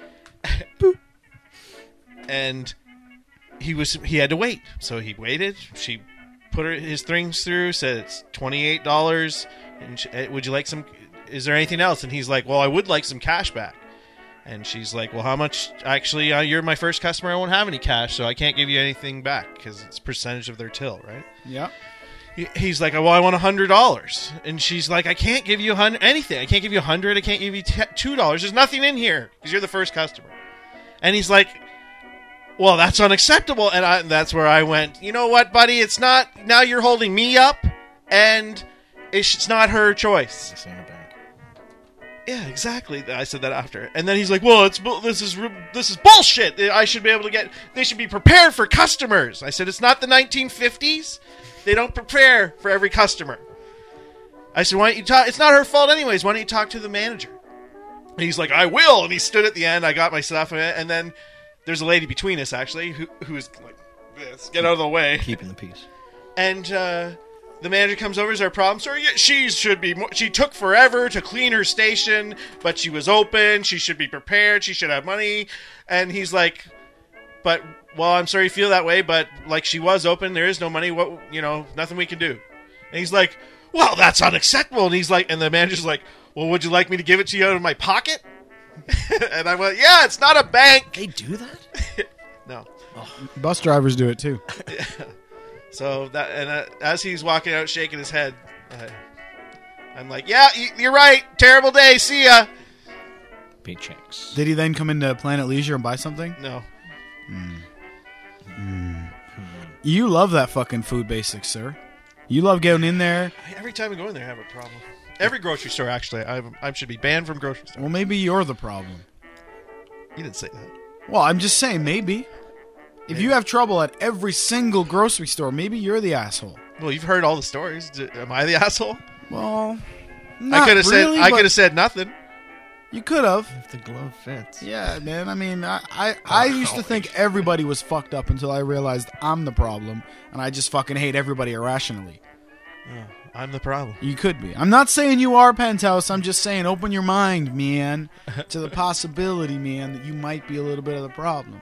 And he was he had to wait, so he waited. She put her, his things through, said it's twenty-eight dollars, and she, would you like some? Is there anything else? And he's like, well, I would like some cash back. And she's like, well, how much? Actually, uh, you're my first customer. I won't have any cash, so I can't give you anything back because it's percentage of their till, right? Yeah. He, he's like, well, I want one hundred dollars. And she's like, I can't give you hun- anything. I can't give you one hundred dollars. I can't give you t- two dollars. There's nothing in here because you're the first customer. And he's like, well, that's unacceptable. And, I, and that's where I went, you know what, buddy? It's not. Now you're holding me up, and it's, it's not her choice. This ain't a bank. Yeah, exactly. I said that after, and then he's like, "Well, it's bu- this is ru- this is bullshit. I should be able to get. They should be prepared for customers." I said, "It's not the nineteen fifties. They don't prepare for every customer." I said, "Why don't you talk? It's not her fault, anyways. Why don't you talk to the manager?" And he's like, "I will." And he stood at the end. I got my stuff, and then there's a lady between us actually who who is like this. Get out of the way. Keeping the peace. And uh, the manager comes over. Is there a problem, sir? Yeah, she should be. More, she took forever to clean her station, but she was open. She should be prepared. She should have money. And he's like, "But well, I'm sorry you feel that way, but like she was open. There is no money. What you know, nothing we can do." And he's like, "Well, that's unacceptable." And he's like, and the manager's like, "Well, would you like me to give it to you out of my pocket?" And I went, "Yeah, it's not a bank." They do that? No. Bus drivers do it too. So that, and uh, as he's walking out, shaking his head, uh, I'm like, "Yeah, y- you're right. Terrible day. See ya." Paychecks. Did he then come into Planet Leisure and buy something? No. You love that fucking Food Basics, sir. You love getting in there. Every time I go in there, I have a problem. Every grocery store, actually, I, I should be banned from grocery store. Well, maybe you're the problem. You didn't say that. Well, I'm just saying, maybe. If you have trouble at every single grocery store, maybe you're the asshole. Well, you've heard all the stories. D- Am I the asshole? Well, I not could have really, said. I but could have said nothing. You could have. If the glove fits. Yeah, man. I mean, I, I, I used to think everybody was fucked up until I realized I'm the problem, and I just fucking hate everybody irrationally. I'm the problem. You could be. I'm not saying you are, Penthouse. I'm just saying open your mind, man, to the possibility, man, that you might be a little bit of the problem.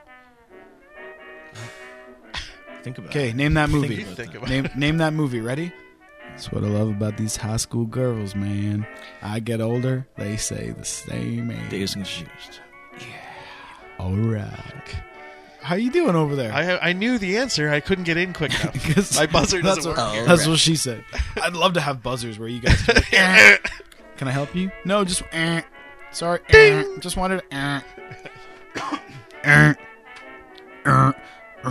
Think about Okay, it. name that movie. Think- think about name, name that movie. Ready? That's what I love about these high school girls, man. I get older, they say the same age. Dazed and confused. All right. How you doing over there? I I knew the answer. I couldn't get in quick enough. 'Cause My buzzer that's doesn't what, work. Oh, That's right. what she said. I'd love to have buzzers where you guys can, like, eh. Can I help you? No, just eh. Sorry. Eh. Just wanted eh. Eh. Eh. Eh.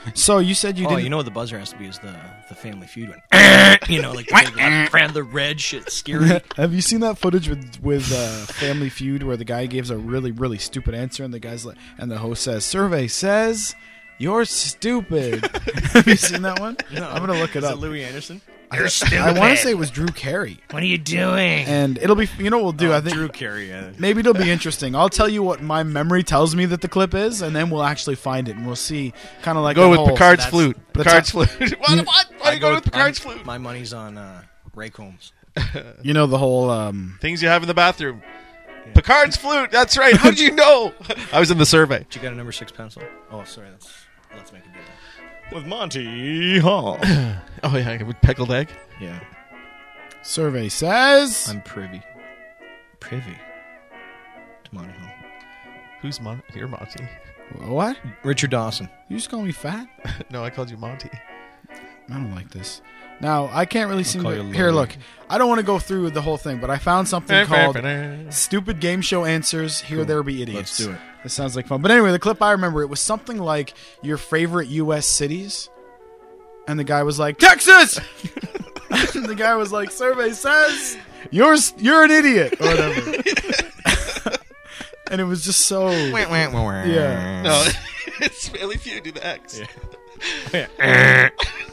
So you said you oh, didn't. you know what the buzzer has to be is the the Family Feud one. You know, like the, big, ran the red shit, scary. Have you seen that footage with with uh, Family Feud where the guy gives a really really stupid answer and the guy's like, and the host says, "Survey says you're stupid." Have you seen that one? No. I'm gonna look it Is up. it Louis Anderson? You're stupid. I want to say it was Drew Carey. What are you doing? And it'll be, you know what we'll do? Oh, I think Drew Carey. Yeah. maybe it'll be interesting. I'll tell you what my memory tells me that the clip is, and then we'll actually find it, and we'll see kind of like Go a with whole- Picard's that's- flute. that's Picard's how- flute. what? What? Why do you go with Picard's I'm- flute? My money's on uh, Ray Combs. You know the whole. Um, Things you have in the bathroom. Picard's flute. That's right. How did you know? I was in the survey. Did you got a number six pencil? Oh, sorry. That's let's make a deal. With Monty Hall. Oh yeah, with pickled egg. Yeah, survey says. I'm privy. Privy to Monty Hall. Who's Mon? You're Monty. What? Richard Dawson. You just call me fat? No, I called you Monty. I don't like this. Now, I can't really seem call to... you Here, Lloyd. look. I don't want to go through the whole thing, but I found something called Stupid Game Show Answers. Here Cool. There Be Idiots. Let's do it. This sounds like fun. But anyway, the clip I remember, it was something like your favorite U S cities. And the guy was like, Texas! And the guy was like, survey says, you're, you're an idiot. Or whatever. And it was just so... Yeah. No, it's Family Feud. Do the X. Yeah.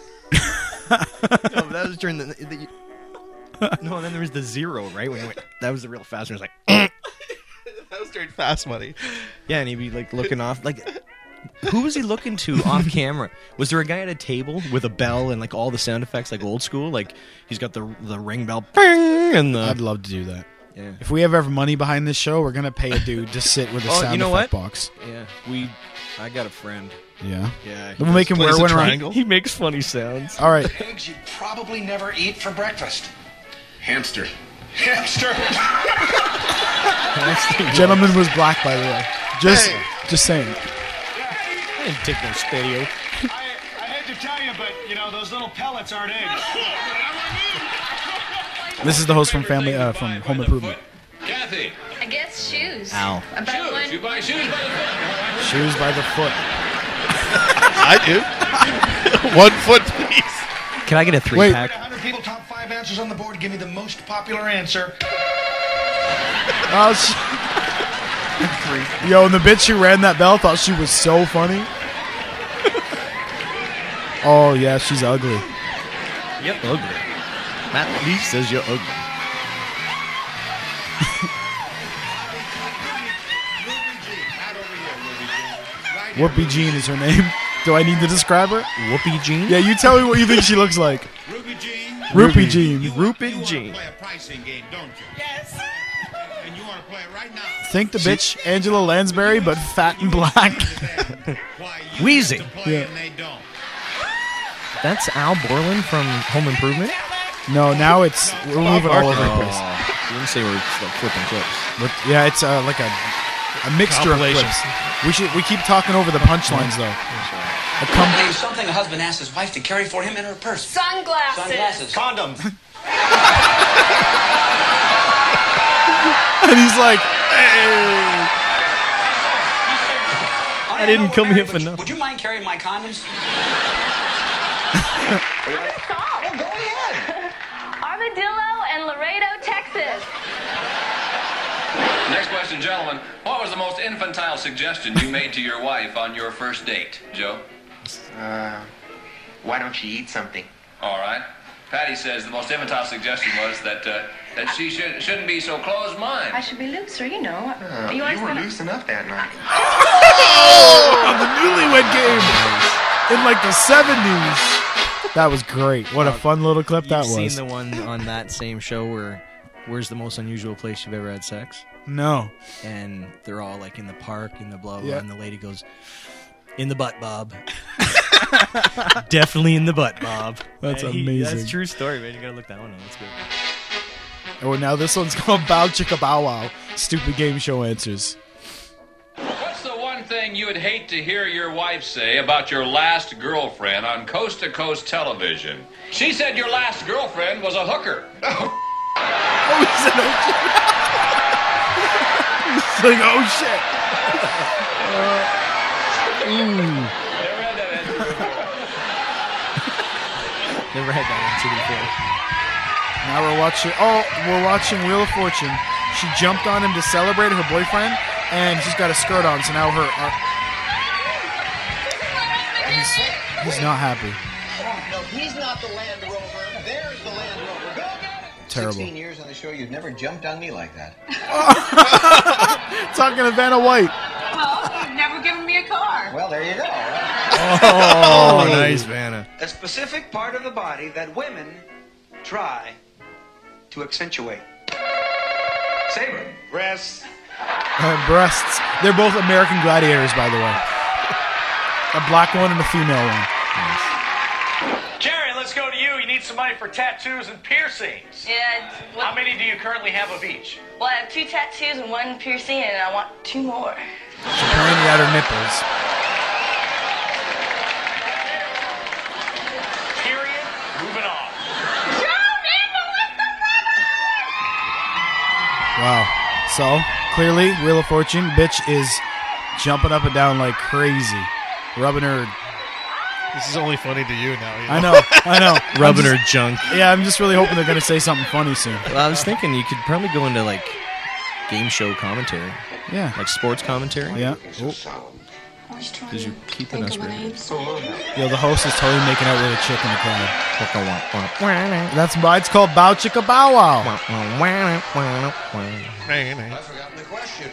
No, that was during the, the no. And then there was the zero, right? When he went, that was the real fast one. It was like, That was during Fast Money. yeah, and he'd be like looking off. Like, who was he looking to off camera? Was there a guy at a table with a bell and like all the sound effects, like old school? Like he's got the the ring bell, bang, and the. I'd love to do that. Yeah. If we ever have money behind this show, we're going to pay a dude to sit with a Oh, sound you know effect what? box. Yeah, we. I got a friend. Yeah. Yeah, We'll make him wear Plays a one around. triangle. He makes funny sounds. All right. Eggs you'd probably never eat for breakfast. Hamster. Hamster. Gentleman was black, by the way. Just, just saying. I didn't take no stereo. I, I hate to tell you, but, you know, those little pellets aren't eggs. This is the host from Family, uh, from Home Improvement. Kathy. I guess shoes. Ow. About one. You buy shoes by the foot. Shoes by the foot. I do. One foot, please. Can I get a three Wait. pack? one hundred people, top five answers on the board. Give me the most popular answer. Oh, she... Yo, and the bitch who ran that bell thought she was so funny. Oh, yeah, she's ugly. Yep, ugly. Matt Lee says you're ugly. Whoopi Jean is her name. Do I need to describe her? Whoopi Jean? Yeah, you tell me what you think she looks like. Ruby Jean. Ruby Jean. Rupin Jean. Play a pricing game, don't you? Yes. And you want to play it right now. Think the bitch Angela Lansbury, but fat and black. Why you Wheezy. get to play Yeah. and they don't. That's Al Borland from Home Improvement? No, now it's we're moving all over the place. You didn't say we're like flipping clips. But yeah, it's uh, like a a mixture of Compilation. clips. We should we keep talking over the punchlines though. A com- Name something a husband asks his wife to carry for him in her purse. Sunglasses. Sunglasses. Condoms. and he's like, hey. I didn't come here for nothing. Would you mind carrying my condoms? Go ahead. Armadillo and Laredo, Texas. Next question, gentlemen. What was the most infantile suggestion you made to your wife on your first date, Joe? Uh, why don't you eat something? All right. Patty says the most infantile suggestion was that uh, that she should, shouldn't be so closed-minded. I should be looser, you know. Uh, you you always were gonna- loose enough that night. On the Newlywed Game in like the seventies. That was great. What a fun little clip that You've was. seen the one on that same show where where's the most unusual place you've ever had sex? No. And they're all like in the park in the blah blah, Yeah. and the lady goes, "In the butt, Bob." Definitely in the butt, Bob. That's And he- amazing. That's a true story, man. You gotta look that one up. That's good. Oh, now this one's called Bow Chicka Bow Wow. Stupid game show answers. What's the one thing you would hate to hear your wife say about your last girlfriend on Coast to Coast television? She said your last girlfriend was a hooker. Oh, he said, oh shit. He's like, oh shit. Uh, ooh. Never had that answer before. Now we're watching. Oh, we're watching Wheel of Fortune. She jumped on him to celebrate her boyfriend, and she's got a skirt on. So now her. Uh, he's he's not happy. No, he's not the Land Rover. There's the Land Rover. Go get it. Terrible. Sixteen years on the show, you've never jumped on me like that. Talking to Vanna White. Well, you've never given me a car. Well, there you go. Oh, nice, Vanna. A specific part of the body that women try to accentuate. Saber. Breasts. Uh, breasts. They're both American Gladiators, by the way. A black one and a female one. Jerry, let's go to you. You need some money for tattoos and piercings. Yeah. What, How many do you currently have of each? well, I have two tattoos and one piercing, and I want two more. She's pointing at her nipples. Period. Moving on. Wow. So, clearly, Wheel of Fortune, bitch is jumping up and down like crazy. Rubbing her... This is only funny to you now. You know? I know, I know. Rubbing I'm her just- junk. Yeah, I'm just really hoping they're going to say something funny soon. Well, I was thinking you could probably go into like game show commentary. Yeah. Like sports commentary. Yeah. Because you're keeping us ready. Yo, the host is totally making out with a chick in the crowd. That's why it's called Bow Chicka Bow Wow. I've forgotten the question.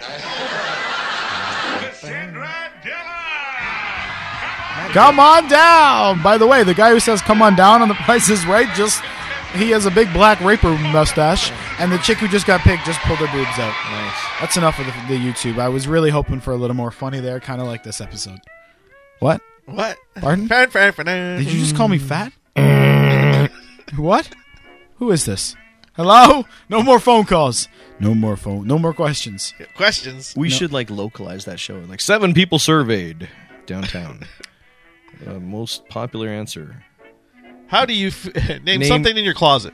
Come on down. By the way, the guy who says "come on down" on The Price is Right, just he has a big black raper mustache, and the chick who just got picked just pulled her boobs out. Nice. That's enough of the, the YouTube. I was really hoping for a little more funny there, kind of like this episode. What? What? Pardon? Did you just call me fat? What? Who is this? Hello? No more phone calls. No more phone. No more questions. Questions. We No. should like localize that show. Like seven people surveyed downtown. uh, most popular answer. How do you f- name, Name- something in your closet?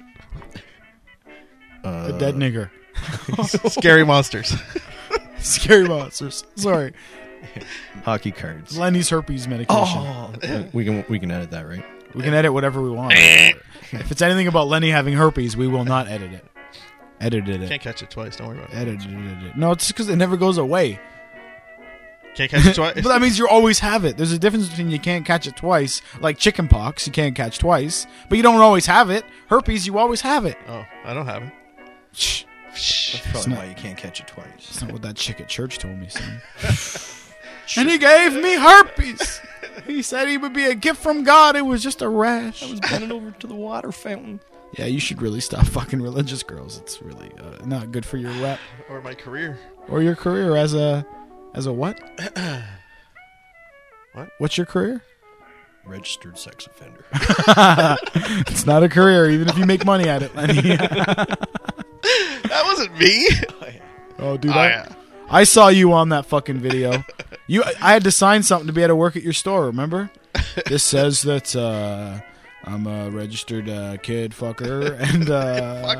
Uh, A dead nigger. Scary monsters. Scary monsters. Sorry. Hockey cards. Lenny's herpes medication. Oh, we can we can edit that, right? We can edit whatever we want. If it's anything about Lenny having herpes, we will not edit it. Edited it. Can't catch it twice. Don't worry about it. Edited it. No, it's because it never goes away. Can't catch it twice. But that means you always have it. There's a difference between you can't catch it twice, like chicken pox, you can't catch twice, but you don't always have it. Herpes, you always have it. Oh, I don't have it. Shh. That's It's probably not- why you can't catch it twice. That's not what that chick at church told me, son. And he gave me herpes. He said he would be a gift from God. It was just a rash. I was bending over to the water fountain. Yeah, you should really stop fucking religious girls. It's really uh, not good for your rep Or my career. or your career as a as a what? What? What's your career? Registered sex offender. It's not a career, even if you make money at it, Lenny. That wasn't me. Oh, dude, Oh, I, yeah. I saw you on that fucking video. You, I had to sign something to be able to work at your store. Remember? This says that uh, I'm a registered uh, kid fucker, and uh,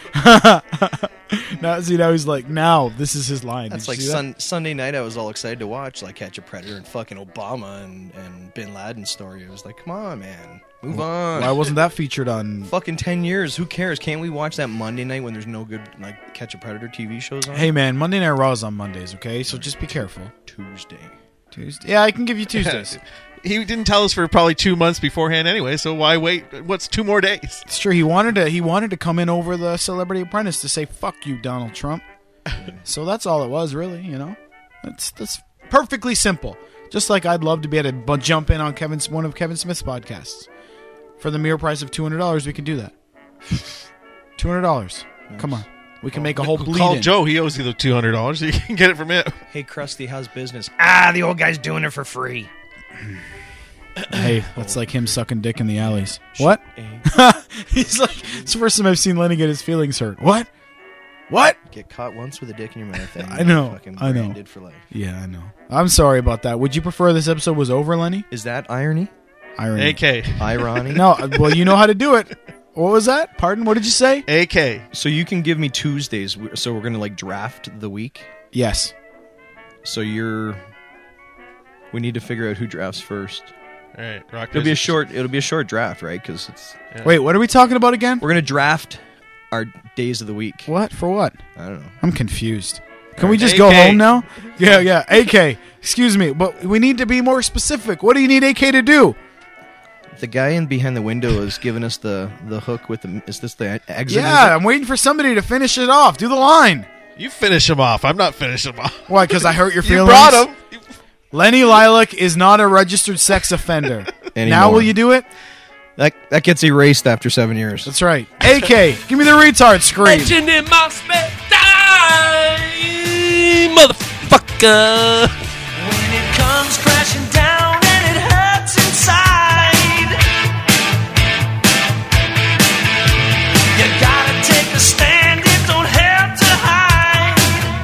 now see now he's like, now this is his line. That's Did like you see that? sun, Sunday night. I was all excited to watch like Catch a Predator and fucking Obama and, and Bin Laden story. I was like, come on, man, move on. Why wasn't that featured on? Fucking ten years. Who cares? Can't we watch that Monday night when there's no good like Catch a Predator T V shows on? Hey man, Monday Night Raw is on Mondays, okay? So just be careful. Tuesday. Tuesday. Yeah, I can give you Tuesdays. He didn't tell us for probably two months beforehand anyway, so why wait? What's two more days? It's true. He wanted to. He wanted to come in over the Celebrity Apprentice to say "fuck you, Donald Trump." So that's all it was, really. You know, that's that's perfectly simple. Just like I'd love to be able to bu- jump in on Kevin's one of Kevin Smith's podcasts for the mere price of two hundred dollars. We can do that. Two hundred dollars. Come on, we can make a whole bleed. Call in. Joe. He owes you the two hundred dollars. You can get it from him. Hey, Krusty, how's business? Ah, the old guy's doing it for free. Hey, that's like him sucking dick in the alleys. What? He's like, it's the first time I've seen Lenny get his feelings hurt. What? What? Get caught once with a dick in your mouth. And I know. Fucking I know. branded for life. Yeah, I know. I'm sorry about that. Would you prefer this episode was over, Lenny? Is that irony? Irony. A K. Irony? No, well, you know how to do it. What was that? Pardon? What did you say? A K. So you can give me Tuesdays. So we're going to like draft the week? Yes. So you're... We need to figure out who drafts first. All right, rock. It'll be a paper, short. It'll be a short draft, right? Because it's. Yeah. Wait, what are we talking about again? We're gonna draft our days of the week. What for? What? I don't know. I'm confused. Can we right, just A K. go home now? Yeah, yeah. A K, excuse me, but we need to be more specific. What do you need A K to do? The guy in behind the window is giving us the the hook with the. Is this the exit? Yeah, I'm waiting for somebody to finish it off. Do the line. You finish him off. I'm not finishing him off. Why? Because I hurt your You feelings. brought him. Lenny Lilac is not a registered sex offender. Now will you do it? That that gets erased after seven years. That's right. A K, give me the retard scream. Legend in my spare time, motherfucker. When it comes crashing down and it hurts inside, you gotta take a stand, it don't have to hide.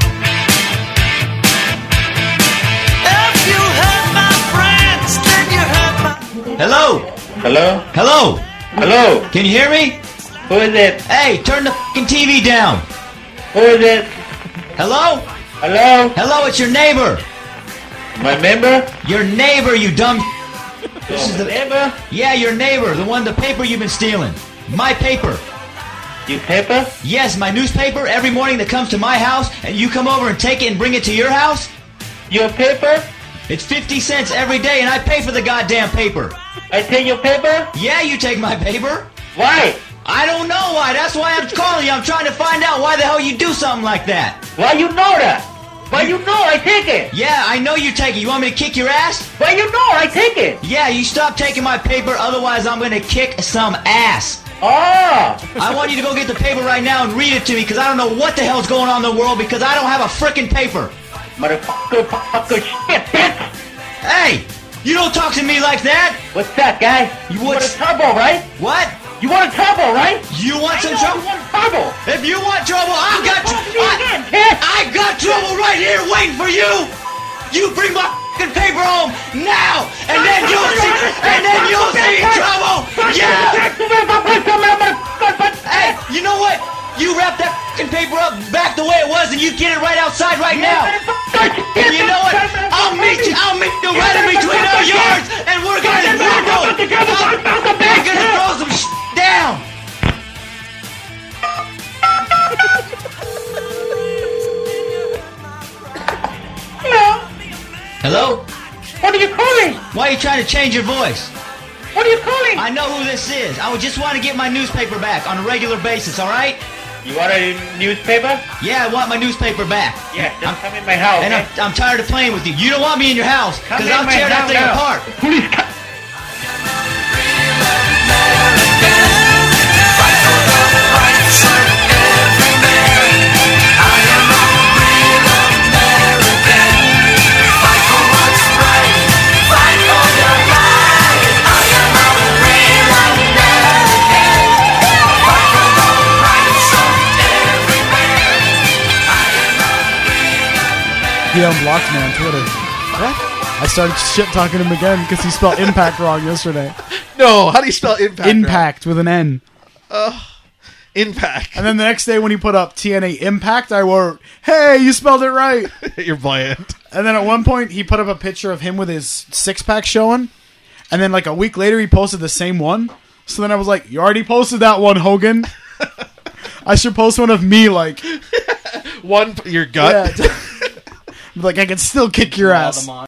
If you hurt my friends, then you hurt my... Hello? Hello? Hello? Hello? Can you hear me? Who is it? Hey, turn the fucking T V down. Who is it? Hello? Hello? Hello, it's your neighbor. My neighbor? Your neighbor, you dumb... This is the neighbor? Yeah, your neighbor, the one, the paper you've been stealing. My paper. Your paper? Yes, my newspaper every morning that comes to my house, and you come over and take it and bring it to your house? Your paper? It's fifty cents every day, and I pay for the goddamn paper. I take your paper? Yeah, you take my paper. Why? I don't know why. That's why I'm calling you. I'm trying to find out why the hell you do something like that. Why you know that? Why you know I take it? Yeah, I know you take it. You want me to kick your ass? Why you know I take it? Yeah, you stop taking my paper, otherwise I'm gonna kick some ass. Oh! I want you to go get the paper right now and read it to me, because I don't know what the hell's going on in the world, because I don't have a frickin' paper. Motherfucker, fucker, shit, bitch! Hey! You don't talk to me like that! What's that, guy? You, you want a trouble, right? What? You want a trouble, right? You want I some know trouble? You want trouble! If you want trouble, I got tr- again, I, I got trouble right here waiting for you! You bring my fucking paper home now! And then you'll see and then you'll see trouble! Yeah! Hey, you know what? You wrap that fucking paper up back the way it was and you get it right outside right now. And you know what? I'll meet you, I'll meet you right in between our yards and we're gonna throw, we're gonna throw some shit down. Hello? Hello? What are you calling? Why are you trying to change your voice? What are you calling? I know who this is. I would just want to get my newspaper back on a regular basis, alright? You want a newspaper? Yeah, I want my newspaper back. Yeah, just I'm, come in my house. And okay? I'm, I'm tired of playing with you. You don't want me in your house, because I'll tear that thing now. apart. Please come. He unblocked me on Twitter. What? I started shit talking him again because he spelled impact wrong yesterday. No, how do you spell impact? Impact with an N. Uh, impact. And then the next day when he put up T N A Impact, I wrote, "Hey, you spelled it right." You're bland. And then at one point he put up a picture of him with his six pack showing, and then like a week later he posted the same one. So then I was like, "You already posted that one, Hogan. I should post one of me like one your gut." Yeah. Like I can still kick your ass.